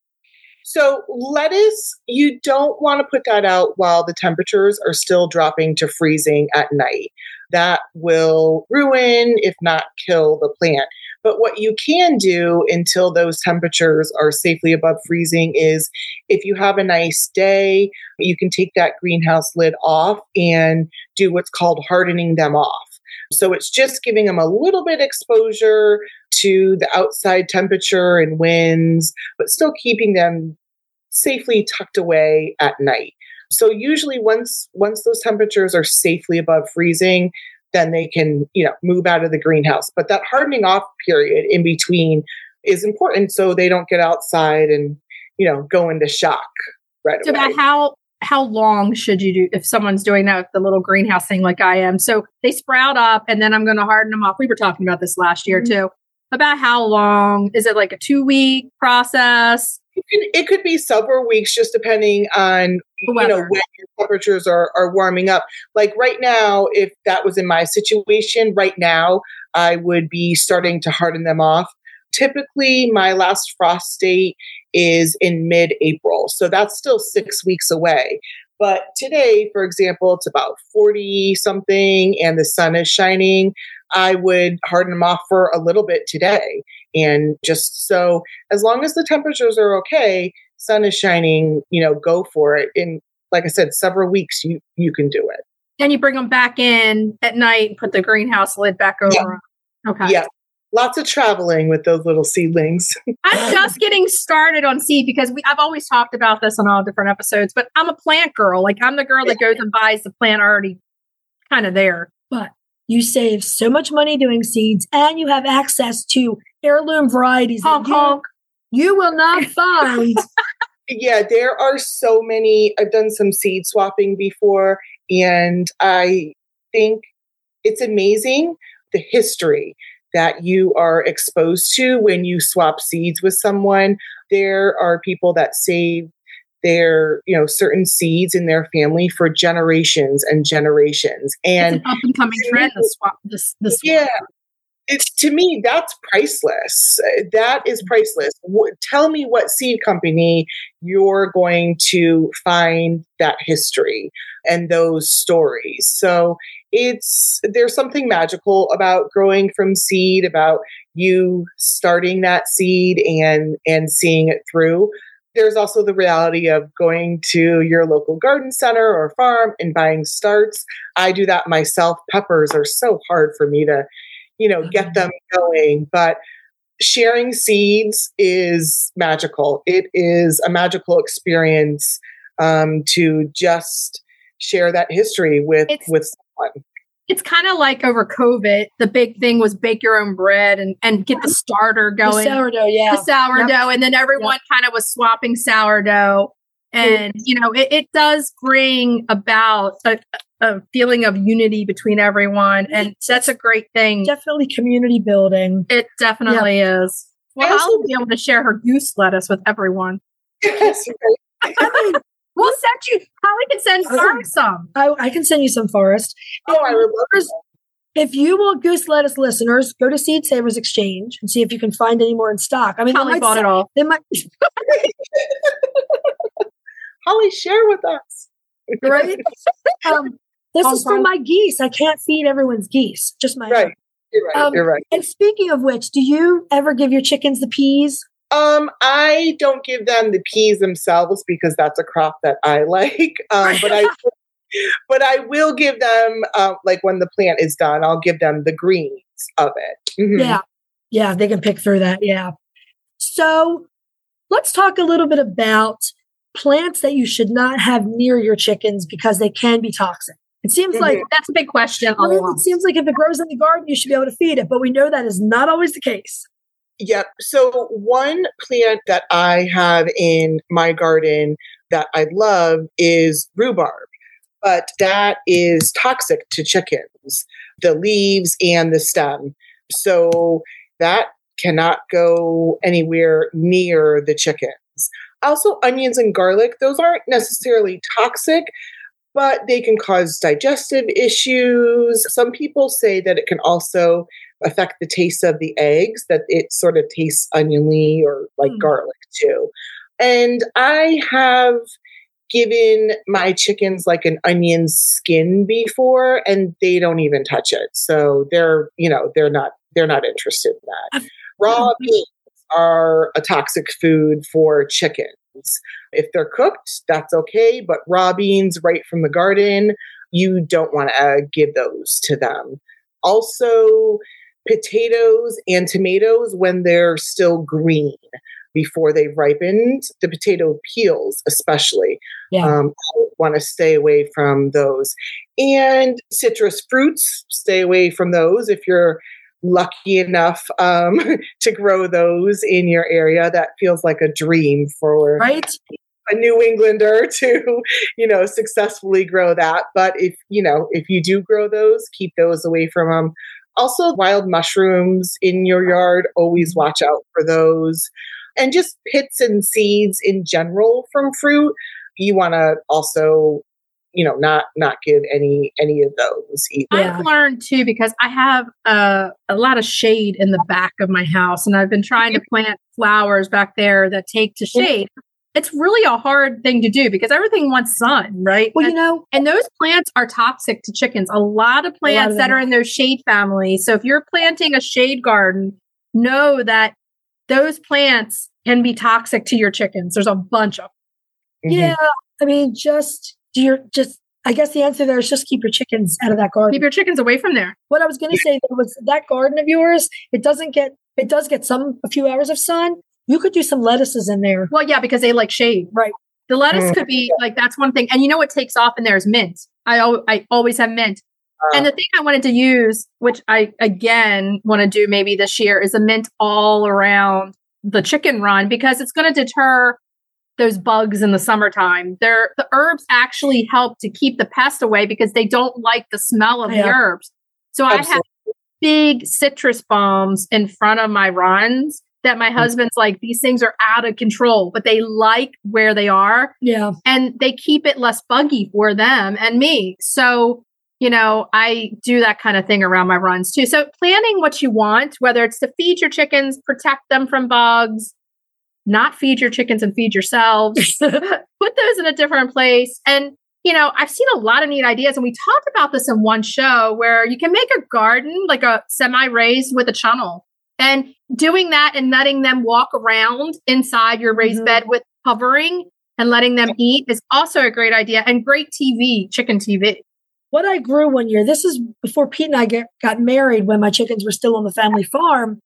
So lettuce, you don't want to put that out while the temperatures are still dropping to freezing at night. That will ruin, if not kill, the plant. But what you can do until those temperatures are safely above freezing is, if you have a nice day, you can take that greenhouse lid off and do what's called hardening them off. So it's just giving them a little bit exposure to the outside temperature and winds, but still keeping them safely tucked away at night. So usually once once those temperatures are safely above freezing, then they can, you know, move out of the greenhouse. But that hardening off period in between is important so they don't get outside and, you know, go into shock right so away. About how how long should you do if someone's doing that with the little greenhouse thing like I am? So they sprout up and then I'm going to harden them off. We were talking about this last year mm-hmm. too. About how long? Is it like a two week process? It could, it could be several weeks, just depending on you know when your temperatures are, are warming up. Like right now, if that was in my situation, right now I would be starting to harden them off. Typically, my last frost date is in mid-April, so that's still six weeks away. But today, for example, it's about forty something, and the sun is shining. I would harden them off for a little bit today. And just so, as long as the temperatures are okay, sun is shining, you know, go for it. In, like I said, several weeks, you, you can do it. And you bring them back in at night and put the greenhouse lid back over. Yeah. Okay. Yeah. Lots of traveling with those little seedlings. I'm just getting started on seed because we, I've always talked about this on all different episodes, but I'm a plant girl. Like I'm the girl that goes and buys the plant already kind of there. But you save so much money doing seeds and you have access to heirloom varieties honk, that you, honk. you will not find. Yeah, there are so many. I've done some seed swapping before, and I think it's amazing the history that you are exposed to when you swap seeds with someone. There are people that save their, you know, certain seeds in their family for generations and generations. And it's an up and coming trend. The swap, this, the swap. Yeah, it's to me that's priceless. That is priceless. W- tell me what seed company you're going to find that history and those stories. So it's there's something magical about growing from seed, about you starting that seed and and seeing it through. There's also the reality of going to your local garden center or farm and buying starts. I do that myself. Peppers are so hard for me to, you know, get them going, but sharing seeds is magical. It is a magical experience um, to just share that history with, it's, with someone. It's kind of like over COVID, the big thing was bake your own bread and, and get the starter going. The sourdough, yeah. The sourdough. Yep. And then everyone yep. kind of was swapping sourdough. And, you know, it, it does bring about a, a feeling of unity between everyone. And that's a great thing. Definitely community building. It definitely yep. is. Well, I'll be able to share her goose lettuce with everyone. Yes, I mean, we'll send you, Holly can send Forrest some. I, I can send you some, Forrest. Oh, I would love it. If you will, Goose Lettuce listeners, go to Seed Savers Exchange and see if you can find any more in stock. I mean, Holly bought say, it all. They might. Holly, share with us. Right? um, this oh, is for my geese. I can't feed everyone's geese, just my right. own. You're right. Um, You're right. And speaking of which, do you ever give your chickens the peas? Um, I don't give them the peas themselves because that's a crop that I like. Um, but I, but I will give them uh, like when the plant is done, I'll give them the greens of it. Mm-hmm. Yeah, yeah, they can pick through that. Yeah. So let's talk a little bit about plants that you should not have near your chickens because they can be toxic. It seems mm-hmm. like that's a big question. I mean, it seems like if it grows in the garden, you should be able to feed it, but we know that is not always the case. Yep. So one plant that I have in my garden that I love is rhubarb, but that is toxic to chickens, the leaves and the stem. So that cannot go anywhere near the chickens. Also, onions and garlic, those aren't necessarily toxic, but they can cause digestive issues. Some people say that it can also affect the taste of the eggs, that it sort of tastes oniony or like mm. garlic too. And I have given my chickens like an onion skin before and they don't even touch it. So they're, you know, they're not, they're not interested in that. Raw beans are a toxic food for chickens. If they're cooked, that's okay. But raw beans right from the garden, you don't want to uh, give those to them. Also, potatoes and tomatoes when they're still green before they've ripened, the potato peels especially. Yeah. Um, I want to stay away from those. And citrus fruits, stay away from those if you're lucky enough um, to grow those in your area. That feels like a dream for Right? a New Englander to, you know, successfully grow that. But if, you know, if you do grow those, keep those away from them. Also, wild mushrooms in your yard, always watch out for those. And just pits and seeds in general from fruit, you want to also, you know, not not give any any of those either. I've learned too, because I have uh, a lot of shade in the back of my house, and I've been trying to plant flowers back there that take to shade. It's really a hard thing to do because everything wants sun, right? Well, and, you know, and those plants are toxic to chickens. A lot of plants of that them are in those shade families. So if you're planting a shade garden, know that those plants can be toxic to your chickens. There's a bunch of them. yeah, I mean, just do your just. I guess the answer there is just keep your chickens out of that garden. Keep your chickens away from there. What I was going to say there was that garden of yours. It doesn't get. It does get some a few hours of sun. You could do some lettuces in there. Well, yeah, because they like shade. Right. The lettuce Mm. could be like, that's one thing. And you know what takes off in there is mint. I, al- I always have mint. Uh, And the thing I wanted to use, which I again want to do maybe this year, is a mint all around the chicken run because it's going to deter those bugs in the summertime. They're, the herbs actually help to keep the pest away because they don't like the smell of the Yeah. herbs. So I have Absolutely. big citrus bombs in front of my runs that my husband's like, these things are out of control, but they like where they are Yeah. and they keep it less buggy for them and me. So, you know, I do that kind of thing around my runs too. So planning what you want, whether it's to feed your chickens, protect them from bugs, not feed your chickens and feed yourselves, put those in a different place. And, you know, I've seen a lot of neat ideas and we talked about this in one show where you can make a garden, like a semi-raised with a chunnel. And doing that and letting them walk around inside your raised Mhm. bed with covering and letting them eat is also a great idea and great T V, chicken T V. What I grew one year, this is before Pete and I get, got married when my chickens were still on the family farm.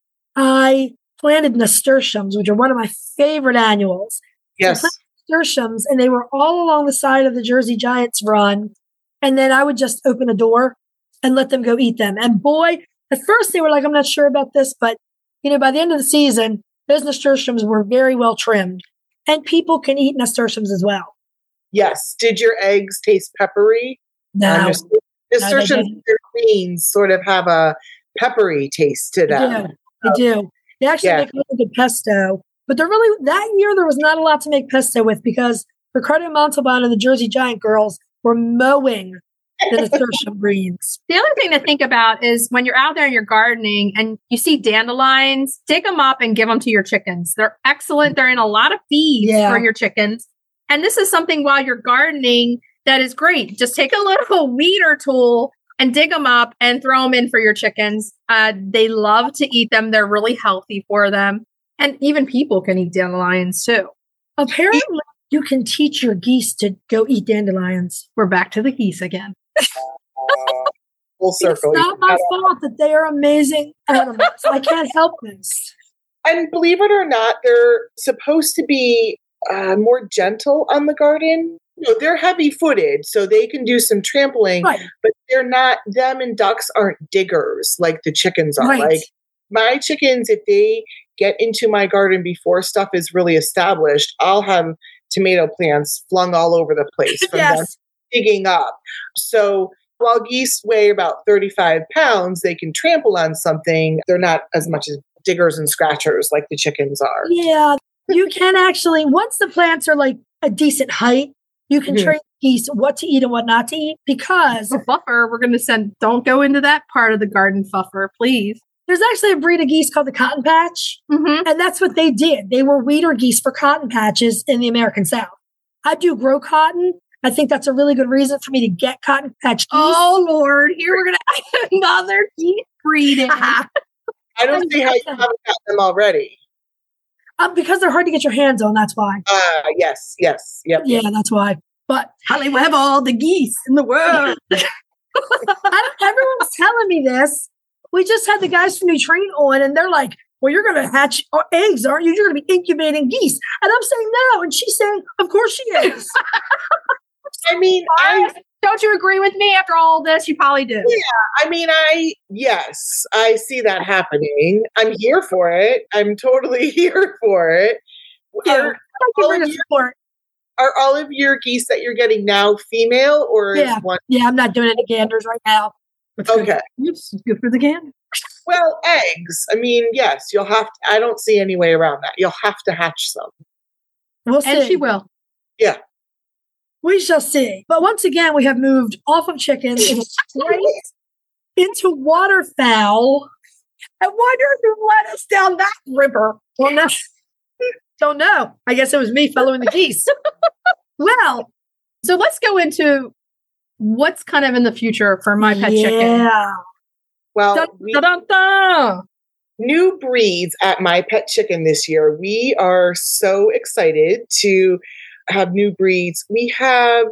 I planted nasturtiums, which are one of my favorite annuals. yes. Nasturtiums, and they were all along the side of the Jersey Giants run. And then I would just open a door and let them go eat them. And boy, at first they were like, I'm not sure about this, but you know, by the end of the season, those nasturtiums were very well trimmed. And people can eat nasturtiums as well. Yes. Did your eggs taste peppery? No, Um, nasturtiums, didn't. their greens sort of have a peppery taste to they them. do. They do. They actually Yeah. make really good pesto. But they're really, that year there was not a lot to make pesto with because Ricardo Montalban and the Jersey Giant girls were mowing the nasturtium greens. The other thing to think about is when you're out there and you're gardening and you see dandelions, dig them up and give them to your chickens. They're excellent. They're in a lot of feeds Yeah. for your chickens. And this is something while you're gardening that is great. Just take a little weeder tool and dig them up and throw them in for your chickens. Uh, they love to eat them. They're really healthy for them. And even people can eat dandelions too. Apparently, you can teach your geese to go eat dandelions. We're back to the geese again. Full circle. It's not my fault that they are amazing animals. I can't help this. And believe it or not, they're supposed to be uh, more gentle on the garden. You know, they're heavy footed, so they can do some trampling, Right. but they're not, them and ducks aren't diggers like the chickens are. Right. Like my chickens, if they get into my garden before stuff is really established, I'll have tomato plants flung all over the place from them Yes. digging up. So while geese weigh about thirty-five pounds, they can trample on something. They're not as much as diggers and scratchers like the chickens are. Yeah. You can actually, once the plants are like a decent height, you can Mhm. train geese what to eat and what not to eat because The fuffer, we're going to send, don't go into that part of the garden, fuffer, please. there's actually a breed of geese called the cotton patch. Mm-hmm. And that's what they did. They were weeder geese for cotton patches in the American South. I do grow cotton. I think that's a really good reason for me to get cotton patch geese. Oh, Lord. Here we're going to have another geese breeding. I don't see how you haven't got them already. Um, because they're hard to get your hands on. That's why. Uh, yes, yes, yep. Yeah, that's why. But Holly, we have all the geese in the world. I don't, everyone's telling me this. We just had the guys from Nutrient on, and they're like, well, you're going to hatch eggs, aren't you? You're going to be incubating geese. And I'm saying no. And she's saying, of course she is. I mean, I Don't you agree with me after all this? You probably do. Yeah, I mean, I, yes, I see that happening. I'm here for it. I'm totally here for it. Yeah. Are, all of your, are all of your geese that you're getting now female or Yeah. is one? Yeah, I'm not doing any ganders right now. It's good. Okay. It's good for the gander. Well, eggs. I mean, yes, you'll have to, I don't see any way around that. You'll have to hatch some. We'll see. And she will. Yeah. We shall see. But once again, we have moved off of chickens and straight into waterfowl. I wonder who led us down that river. Well, no, don't know. I guess it was me following the geese. Well, So let's go into what's kind of in the future for my pet chicken. yeah. Well, Dun, we, dun, dun, dun. new breeds at My Pet Chicken this year. We are so excited to have new breeds. We have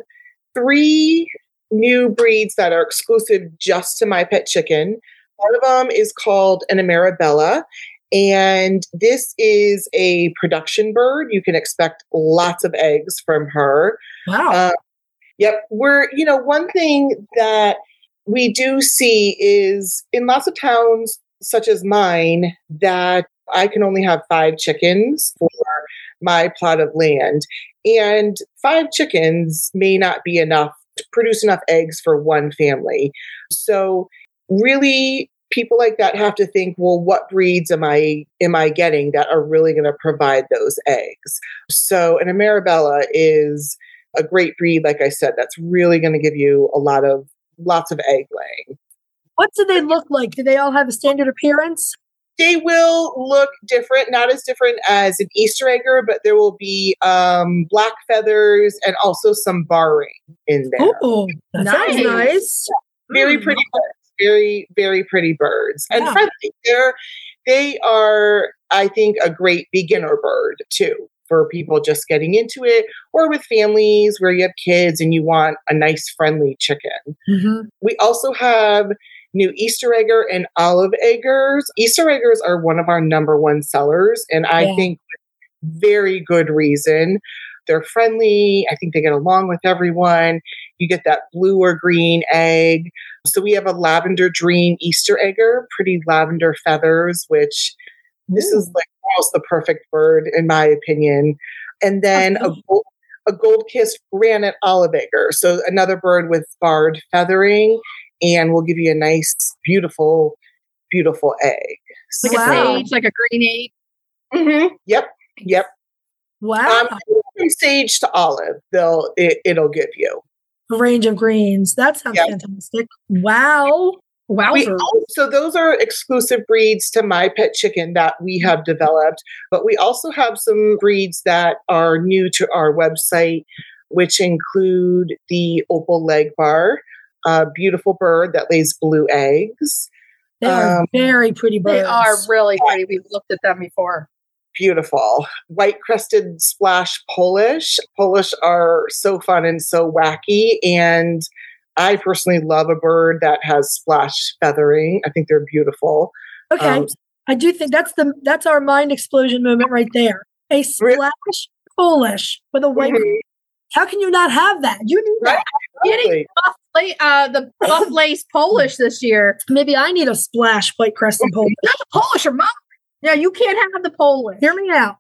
three new breeds that are exclusive just to My Pet Chicken. One of them is called an Amarabella, and this is a production bird. You can expect lots of eggs from her. Wow. Uh, yep. We're, you know, one thing that we do see is in lots of towns, such as mine, that I can only have five chickens for my plot of land. And five chickens may not be enough to produce enough eggs for one family. So really, people like that have to think, well, what breeds am I am I getting that are really going to provide those eggs? So an Amarabella is a great breed, like I said, that's really going to give you a lot of lots of egg laying. What do they look like? Do they all have a standard appearance? They will look different, not as different as an Easter egger, but there will be um, black feathers and also some barring in there. Oh, that sounds Nice. nice. Very Mm. pretty birds. Very, very pretty birds. And Yeah. friendly. They're, they are, I think, a great beginner bird too, for people just getting into it, or with families where you have kids and you want a nice, friendly chicken. Mhm. We also have new Easter egger and olive eggers. Easter eggers are one of our number one sellers, and I Yeah. think very good reason. They're friendly. I think they get along with everyone. You get that blue or green egg. So we have a lavender dream Easter egger, pretty lavender feathers, which this is like almost the perfect bird in my opinion. And then a gold, a gold kissed granite olive egger. So another bird with barred feathering, and will give you a nice, beautiful, beautiful egg. Like So- a sage, like a green egg. Mhm. Yep. Yep. Wow. Um, from sage to olive, they'll it, it'll give you. A range of greens. That sounds Yep. fantastic. Wow. We Wowzer. also, those are exclusive breeds to My Pet Chicken that we have developed, but we also have some breeds that are new to our website, which include the opal leg bar, a beautiful bird that lays blue eggs. They are Um, very pretty birds. They are really pretty. We've looked at them before. Beautiful. White crested splash Polish. Polish are so fun and so wacky. And I personally love a bird that has splash feathering. I think they're beautiful. Okay. Um, I do think that's the that's our mind explosion moment right there. A splash Polish with a white. mhm, How can you not have that? You need Right. that. exactly. Buff la- uh, the buff lace Polish this year. Maybe I need a splash white crested Polish. Not the Polish or mine. Yeah, you can't have the Polish. Hear me out.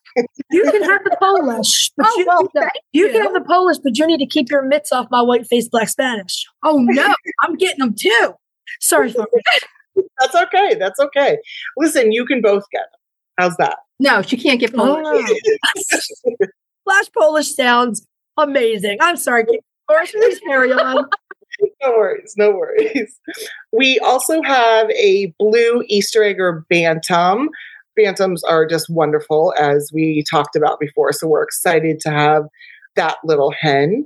You can have the Polish, but Oh, you, well, you, thank you you. can have the Polish, but you need to keep your mitts off my white faced black Spanish. Oh no, I'm getting them too. Sorry, folks. That's okay. That's okay. Listen, you can both get them. How's that? No, she can't get Polish. Oh. Flash Polish sounds amazing. I'm sorry. Doris, please carry on. No worries. No worries. We also have a blue Easter egger bantam. Bantams are just wonderful, as we talked about before. So we're excited to have that little hen.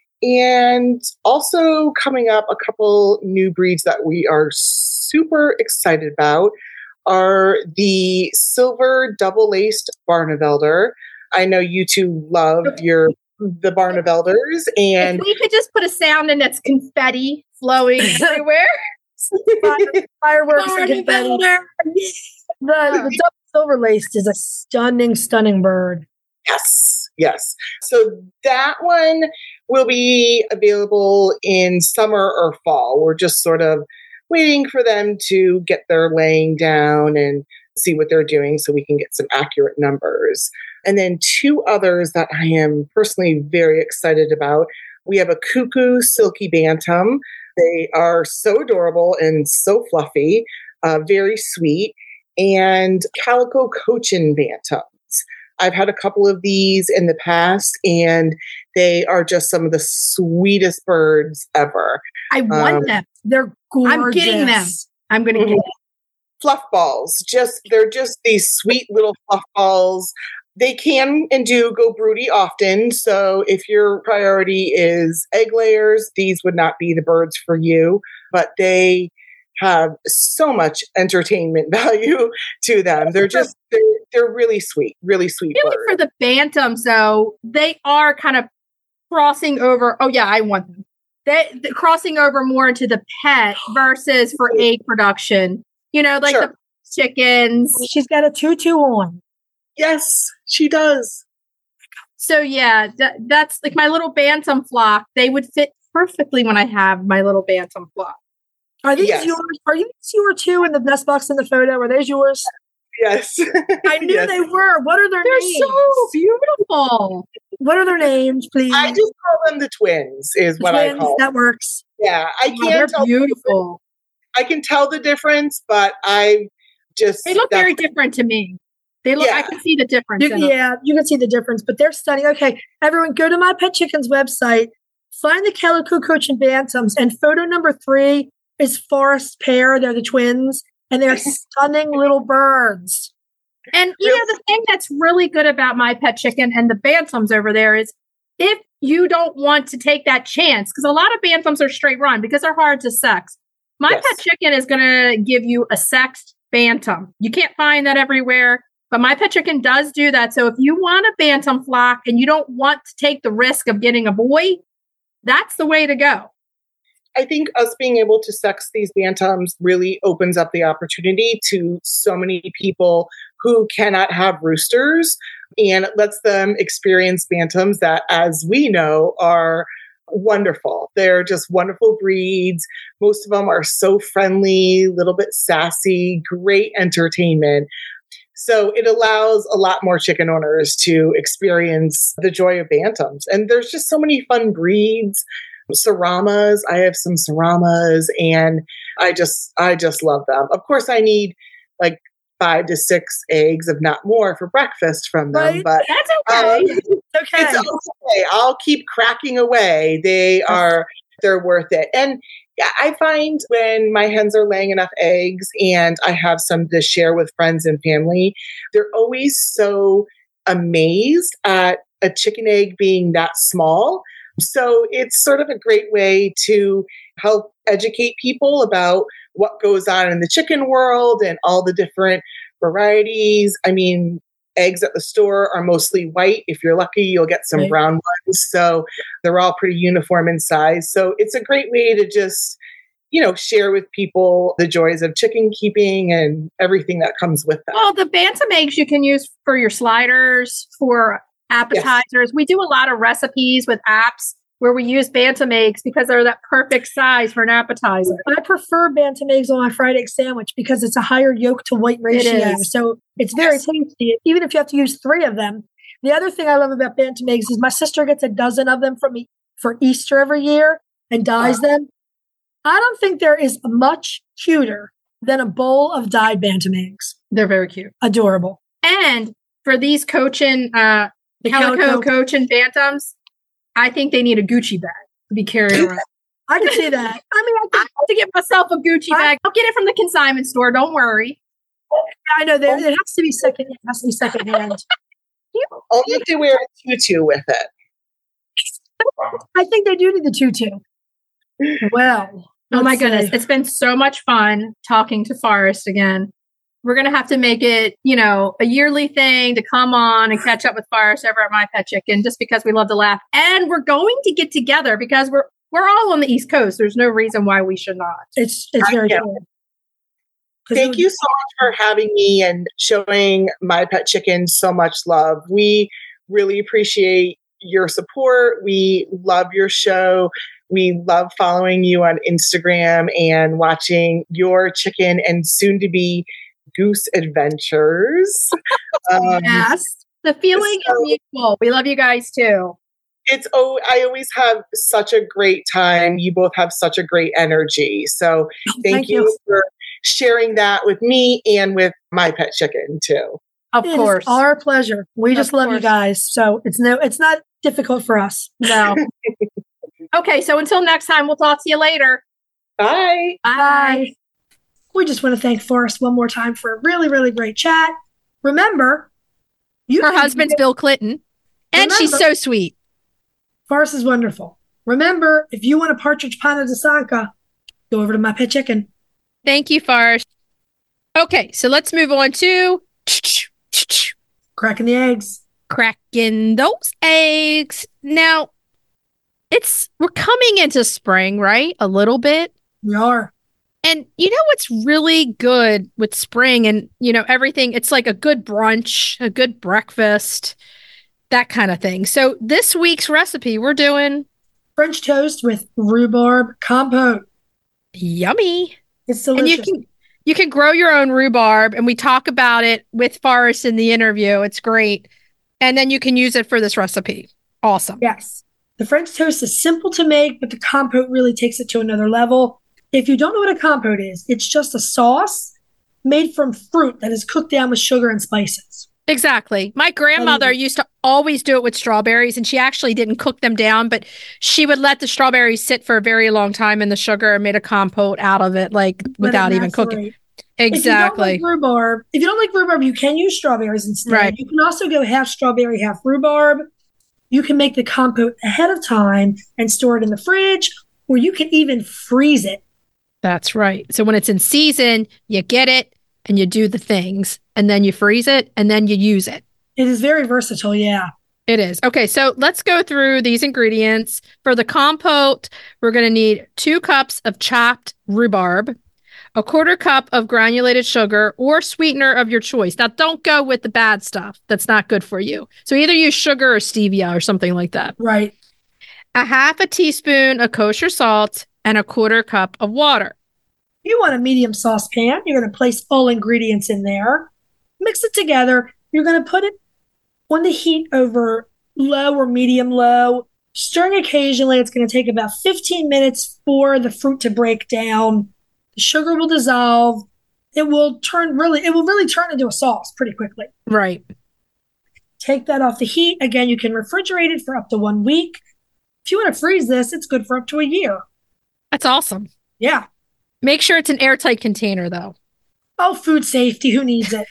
And also coming up, a couple new breeds that we are super excited about are the silver double-laced Barnevelder. I know you two love your the Barnevelders, and If we could just put a sound in that's confetti flowing everywhere. Fire- Fireworks and confetti. Barnevelder. The, the double silver laced is a stunning, stunning bird. Yes, yes. So that one will be available in summer or fall. We're just sort of waiting for them to get their laying down and see what they're doing so we can get some accurate numbers. And then two others that I am personally very excited about. We have a Cuckoo Silky Bantam. They are so adorable and so fluffy, uh, very sweet. And Calico Cochin Bantams. I've had a couple of these in the past, and they are just some of the sweetest birds ever. I want um, them. They're gorgeous. I'm getting them. I'm going to mm-hmm. get them. Fluff balls. Just they're just these sweet little fluff balls. They can and do go broody often. So if your priority is egg layers, these would not be the birds for you. But they have so much entertainment value to them. They're just, they're, they're really sweet, really sweet really birds. For the bantams, though, they are kind of crossing over. Oh, yeah, I want them. They, they're crossing over more into the pet versus for egg production. You know, like sure. the chickens. She's got a tutu on. Yes, she does. So, yeah, that, that's like my little bantam flock. They would fit perfectly when I have my little bantam flock. Are these yes. yours? Are you your two in the nest box in the photo? Are those yours? Yes. I knew yes. they were. What are their They're names? They're so beautiful. What are their names, please? I just call them the twins, is the what twins, I call them. That works. Yeah, I can't oh, they're tell. Beautiful. I can tell the difference, but I just they look very different to me. They look. Yeah. I can see the difference. You, yeah, you can see the difference, but they're stunning. Okay, everyone, go to My Pet Chicken's website, find the Calico Cochin Bantams, and photo number three is Forest Pair. They're the twins, and they're stunning little birds. And you know, the thing that's really good about My Pet Chicken and the bantams over there is if you don't want to take that chance, because a lot of bantams are straight run because they're hard to sex. My yes. Pet Chicken is going to give you a sexed bantam. You can't find that everywhere, but My Pet Chicken does do that. So if you want a bantam flock and you don't want to take the risk of getting a boy, that's the way to go. I think us being able to sex these bantams really opens up the opportunity to so many people who cannot have roosters, and it lets them experience bantams that, as we know, are wonderful. They're just wonderful breeds. Most of them are so friendly, a little bit sassy, great entertainment. So it allows a lot more chicken owners to experience the joy of bantams. And there's just so many fun breeds. Saramas. I have some Saramas, and I just, I just love them. Of course, I need like five to six eggs, if not more, for breakfast from them. Right? But that's okay. Um, okay. It's okay. I'll keep cracking away. They are, they're worth it. And I find when my hens are laying enough eggs and I have some to share with friends and family, they're always so amazed at a chicken egg being that small. So it's sort of a great way to help educate people about what goes on in the chicken world and all the different varieties. I mean, eggs at the store are mostly white. If you're lucky, you'll get some right. brown ones. So they're all pretty uniform in size. So it's a great way to just, you know, share with people the joys of chicken keeping and everything that comes with that. Well, the bantam eggs you can use for your sliders, for appetizers. Yes. We do a lot of recipes with apps where we use bantam eggs because they're that perfect size for an appetizer. I prefer bantam eggs on my fried egg sandwich because it's a higher yolk to white ratio. It so it's very yes. tasty, even if you have to use three of them. The other thing I love about bantam eggs is my sister gets a dozen of them from me for Easter every year and dyes uh, them. I don't think there is much cuter than a bowl of dyed bantam eggs. They're very cute. Adorable. And for these Cochin, uh, the Calico Cochin Bantams, I think they need a Gucci bag to be carried around. I can see that. I mean, I, I have to get myself a Gucci I, bag. I'll get it from the consignment store. Don't worry. I know there, it has to be second. It has to be second hand. Only if they wear a tutu with it. I think they do need the tutu. Well, oh my goodness, it's been so much fun talking to Forrest again. We're going to have to make it, you know, a yearly thing to come on and catch up with Forrest over at My Pet Chicken just because we love to laugh. And we're going to get together because we're we're all on the East Coast. There's no reason why we should not. It's it's very cool. Thank you so much for having me and showing My Pet Chicken so much love. We really appreciate your support. We love your show. We love following you on Instagram and watching your chicken and soon to be goose adventures. Um, yes. The feeling so, is mutual. We love you guys too. It's oh, I always have such a great time. You both have such a great energy. So thank, thank you, you for sharing that with me and with My Pet Chicken too. Of it course. Is our pleasure. We of just love course. you guys. So it's no it's not difficult for us. No. Okay, so until next time, we'll talk to you later. Bye. Bye. Bye. We just want to thank Forrest one more time for a really, really great chat. Remember, you her husband's get, Bill Clinton, and remember, she's so sweet. Forrest is wonderful. Remember, if you want a partridge pana de sanka, go over to My Pet Chicken. Thank you, Forrest. Okay, so let's move on to cracking the eggs. Cracking those eggs. Now, it's we're coming into spring, right? A little bit. We are. And you know what's really good with spring and, you know, everything? It's like a good brunch, a good breakfast, that kind of thing. So this week's recipe, we're doing French toast with rhubarb compote. Yummy. It's delicious. And you can you can grow your own rhubarb, and we talk about it with Forrest in the interview. It's great. And then you can use it for this recipe. Awesome. Yes. The French toast is simple to make, but the compote really takes it to another level. If you don't know what a compote is, it's just a sauce made from fruit that is cooked down with sugar and spices. Exactly. My grandmother um, used to always do it with strawberries, and she actually didn't cook them down, but she would let the strawberries sit for a very long time in the sugar and made a compote out of it, like without even cooking. Exactly. If you don't like rhubarb, if you don't like rhubarb, you can use strawberries instead. Right. You can also go half strawberry, half rhubarb. You can make the compote ahead of time and store it in the fridge, or you can even freeze it. That's right. So when it's in season, you get it and you do the things, and then you freeze it and then you use it. It is very versatile, yeah. It is. Okay, so let's go through these ingredients. For the compote, we're going to need two cups of chopped rhubarb, a quarter cup of granulated sugar or sweetener of your choice. Now, don't go with the bad stuff. That's not good for you. So either use sugar or stevia or something like that. Right. A half a teaspoon of kosher salt and a quarter cup of water. You want a medium saucepan. You're going to place all ingredients in there. Mix it together. You're going to put it on the heat over low or medium low. Stirring occasionally. It's going to take about fifteen minutes for the fruit to break down. The sugar will dissolve. It will turn really, it will really turn into a sauce pretty quickly. Right. Take that off the heat. Again, you can refrigerate it for up to one week. If you want to freeze this, it's good for up to a year. That's awesome. Yeah. Make sure it's an airtight container, though. Oh, food safety. Who needs it?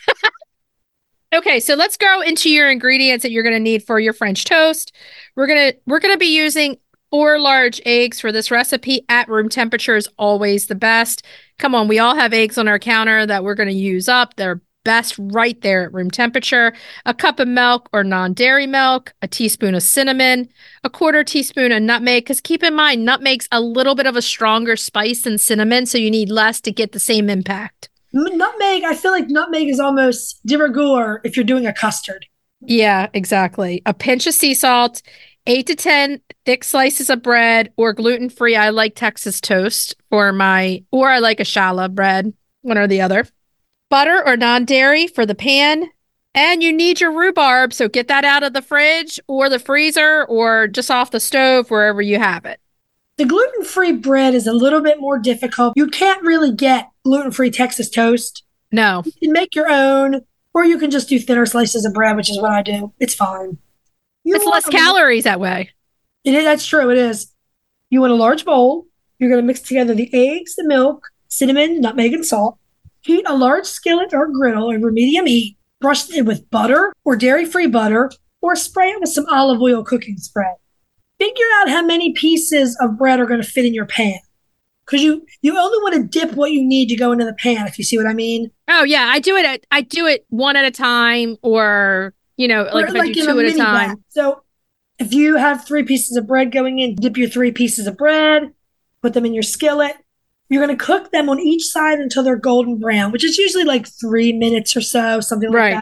Okay, so let's go into your ingredients that you're going to need for your French toast. We're going to we're going to be using four large eggs for this recipe. At room temperature is always the best. Come on, we all have eggs on our counter that we're going to use up. They're best right there at room temperature. A cup of milk or non-dairy milk, a teaspoon of cinnamon, a quarter teaspoon of nutmeg, because keep in mind, nutmeg's a little bit of a stronger spice than cinnamon, so you need less to get the same impact. Nutmeg, I feel like nutmeg is almost de rigueur if you're doing a custard. Yeah, exactly. A pinch of sea salt, eight to ten thick slices of bread, or gluten-free. I like Texas toast for my, or I like a challah bread, one or the other. Butter or non-dairy for the pan. And you need your rhubarb, so get that out of the fridge or the freezer or just off the stove, wherever you have it. The gluten-free bread is a little bit more difficult. You can't really get gluten-free Texas toast. No. You can make your own, or you can just do thinner slices of bread, which is what I do. It's fine. You it's less calories that way. It is, that's true, it is. You want a large bowl. You're going to mix together the eggs, the milk, cinnamon, nutmeg, and salt. Heat a large skillet or griddle over medium heat. Brush it with butter or dairy-free butter, or spray it with some olive oil cooking spray. Figure out how many pieces of bread are going to fit in your pan. Because you, you only want to dip what you need to go into the pan, if you see what I mean. Oh, yeah. I do it at, I do it one at a time, or, you know, like, if like I do two a at a time. Bath. So if you have three pieces of bread going in, dip your three pieces of bread, put them in your skillet. You're going to cook them on each side until they're golden brown, which is usually like three minutes or so, something like right. that.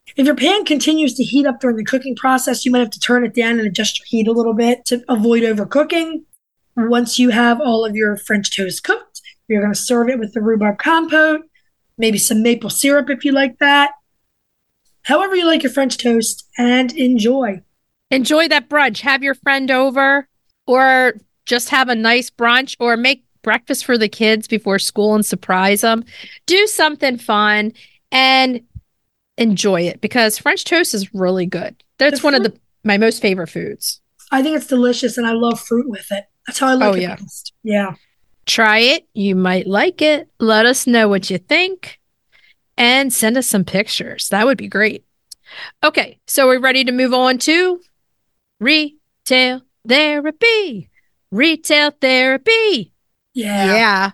If your pan continues to heat up during the cooking process, you might have to turn it down and adjust your heat a little bit to avoid overcooking. Once you have all of your French toast cooked, you're going to serve it with the rhubarb compote, maybe some maple syrup if you like that. However you like your French toast, and enjoy. Enjoy that brunch. Have your friend over, or just have a nice brunch, or make breakfast for the kids before school and surprise them. Do something fun and enjoy it, because French toast is really good. That's one of the my most favorite foods. I think it's delicious, and I love fruit with it. That's how I like oh, it yeah. best. Yeah. Try it. You might like it. Let us know what you think and send us some pictures. That would be great. Okay, so we're ready to move on to retail therapy. Retail therapy. Yeah. Yeah.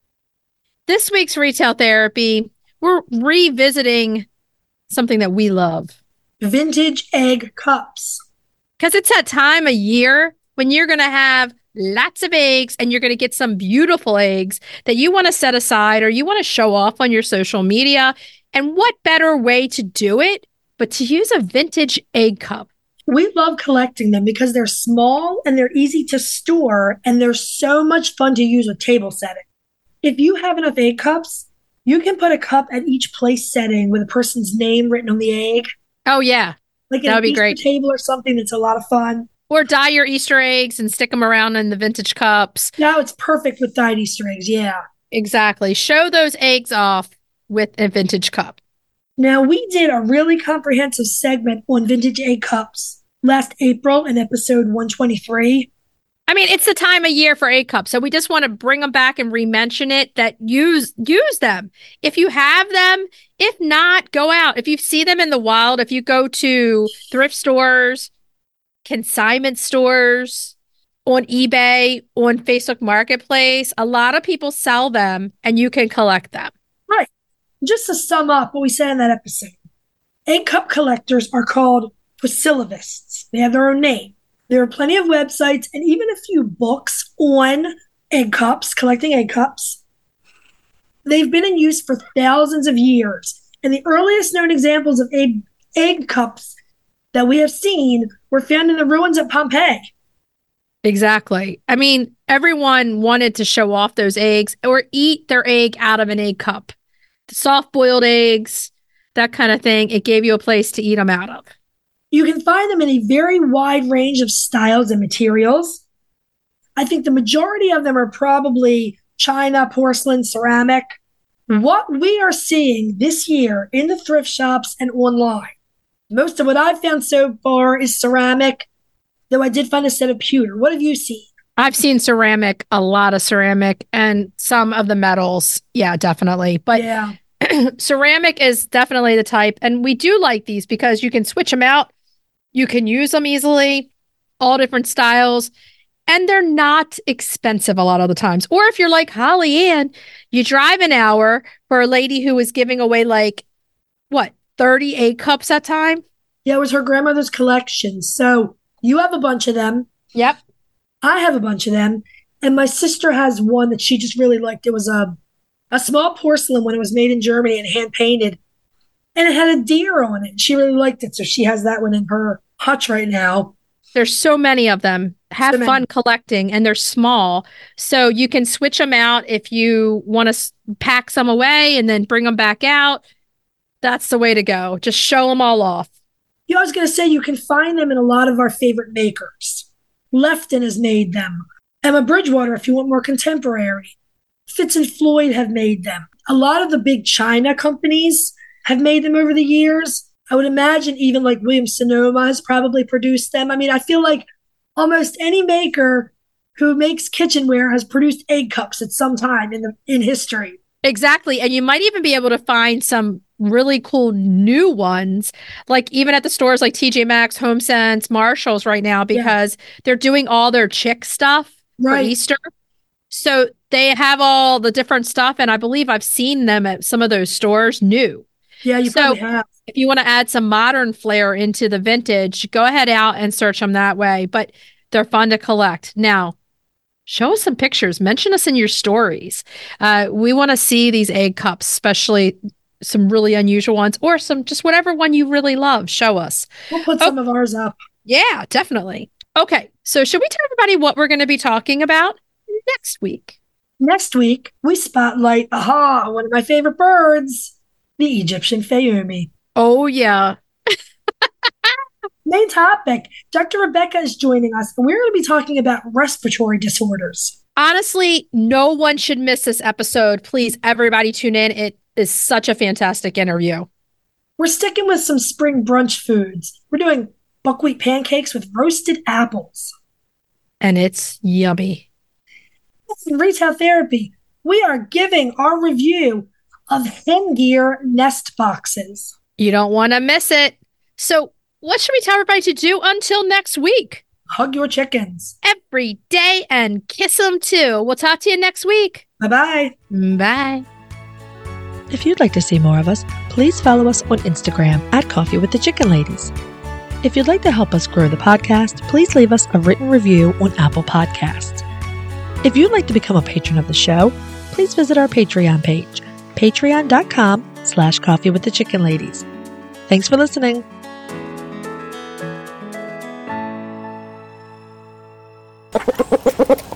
This week's retail therapy, we're revisiting something that we love. Vintage egg cups. Because it's that time of year when you're going to have lots of eggs and you're going to get some beautiful eggs that you want to set aside or you want to show off on your social media. And what better way to do it but to use a vintage egg cup? We love collecting them because they're small and they're easy to store, and they're so much fun to use with table setting. If you have enough egg cups, you can put a cup at each place setting with a person's name written on the egg. Oh, yeah. Like that would be Easter great. Table or something that's a lot of fun. Or dye your Easter eggs and stick them around in the vintage cups. Now it's perfect with dyed Easter eggs, yeah. Exactly. Show those eggs off with a vintage cup. Now, we did a really comprehensive segment on vintage egg cups last April in episode one twenty-three. I mean, it's the time of year for egg cups, so we just want to bring them back and re-mention it, that use use them. If you have them, if not, go out. If you see them in the wild, if you go to thrift stores, consignment stores, on eBay, on Facebook Marketplace, a lot of people sell them and you can collect them. Right. Just to sum up what we said in that episode, egg cup collectors are called fossilivists. They have their own name. There are plenty of websites and even a few books on egg cups, collecting egg cups. They've been in use for thousands of years, and the earliest known examples of egg, egg cups that we have seen were found in the ruins at Pompeii. Exactly. I mean, everyone wanted to show off those eggs or eat their egg out of an egg cup. Soft-boiled eggs, that kind of thing. It gave you a place to eat them out of. You can find them in a very wide range of styles and materials. I think the majority of them are probably china, porcelain, ceramic. What we are seeing this year in the thrift shops and online, most of what I've found so far is ceramic, though I did find a set of pewter. What have you seen? I've seen ceramic, a lot of ceramic, and some of the metals. Yeah, definitely. But yeah. ceramic is definitely the type. And we do like these because you can switch them out. You can use them easily, all different styles. And they're not expensive a lot of the times. Or if you're like Holly Ann, you drive an hour for a lady who was giving away like, what, thirty egg cups at a time? Yeah, it was her grandmother's collection. So you have a bunch of them. Yep. I have a bunch of them. And my sister has one that she just really liked. It was a, a small porcelain when it was made in Germany and hand painted. And it had a deer on it. She really liked it. So she has that one in her hutch right now. There's so many of them. Have So many. fun collecting, and they're small. So you can switch them out if you want to s- pack some away and then bring them back out. That's the way to go. Just show them all off. Yeah, I was going to say you can find them in a lot of our favorite makers. Lefton has made them. Emma Bridgewater, if you want more contemporary. Fitz and Floyd have made them. A lot of the big China companies have made them over the years. I would imagine even like Williams Sonoma has probably produced them. I mean, I feel like almost any maker who makes kitchenware has produced egg cups at some time in the in history. Exactly. And you might even be able to find some really cool new ones, like even at the stores like T J Maxx, HomeSense, Marshalls right now, because yeah. they're doing all their chick stuff right. for Easter. So they have all the different stuff. And I believe I've seen them at some of those stores new. Yeah, you so probably have. If you want to add some modern flair into the vintage, go ahead out and search them that way. But they're fun to collect. Now, show us some pictures. Mention us in your stories. Uh, we want to see these egg cups, especially some really unusual ones or some just whatever one you really love. Show us. We'll put Oh. some of ours up. Yeah, definitely. Okay, so should we tell everybody what we're going to be talking about next week? Next week, we spotlight, aha, one of my favorite birds, the Egyptian Fayumi. Oh, yeah. Main topic, Doctor Rebecca is joining us, and we're going to be talking about respiratory disorders. Honestly, no one should miss this episode. Please, everybody tune in. It is such a fantastic interview. We're sticking with some spring brunch foods. We're doing buckwheat pancakes with roasted apples. And it's yummy. In retail therapy, we are giving our review of Hengear nest boxes. You don't want to miss it. So what should we tell everybody to do until next week? Hug your chickens. Every day and kiss them too. We'll talk to you next week. Bye-bye. Bye. If you'd like to see more of us, please follow us on Instagram at Coffee with the Chicken Ladies. If you'd like to help us grow the podcast, please leave us a written review on Apple Podcasts. If you'd like to become a patron of the show, please visit our Patreon page, patreon.com slash coffee with the chicken ladies. Thanks for listening. Ha ha ha ha ha!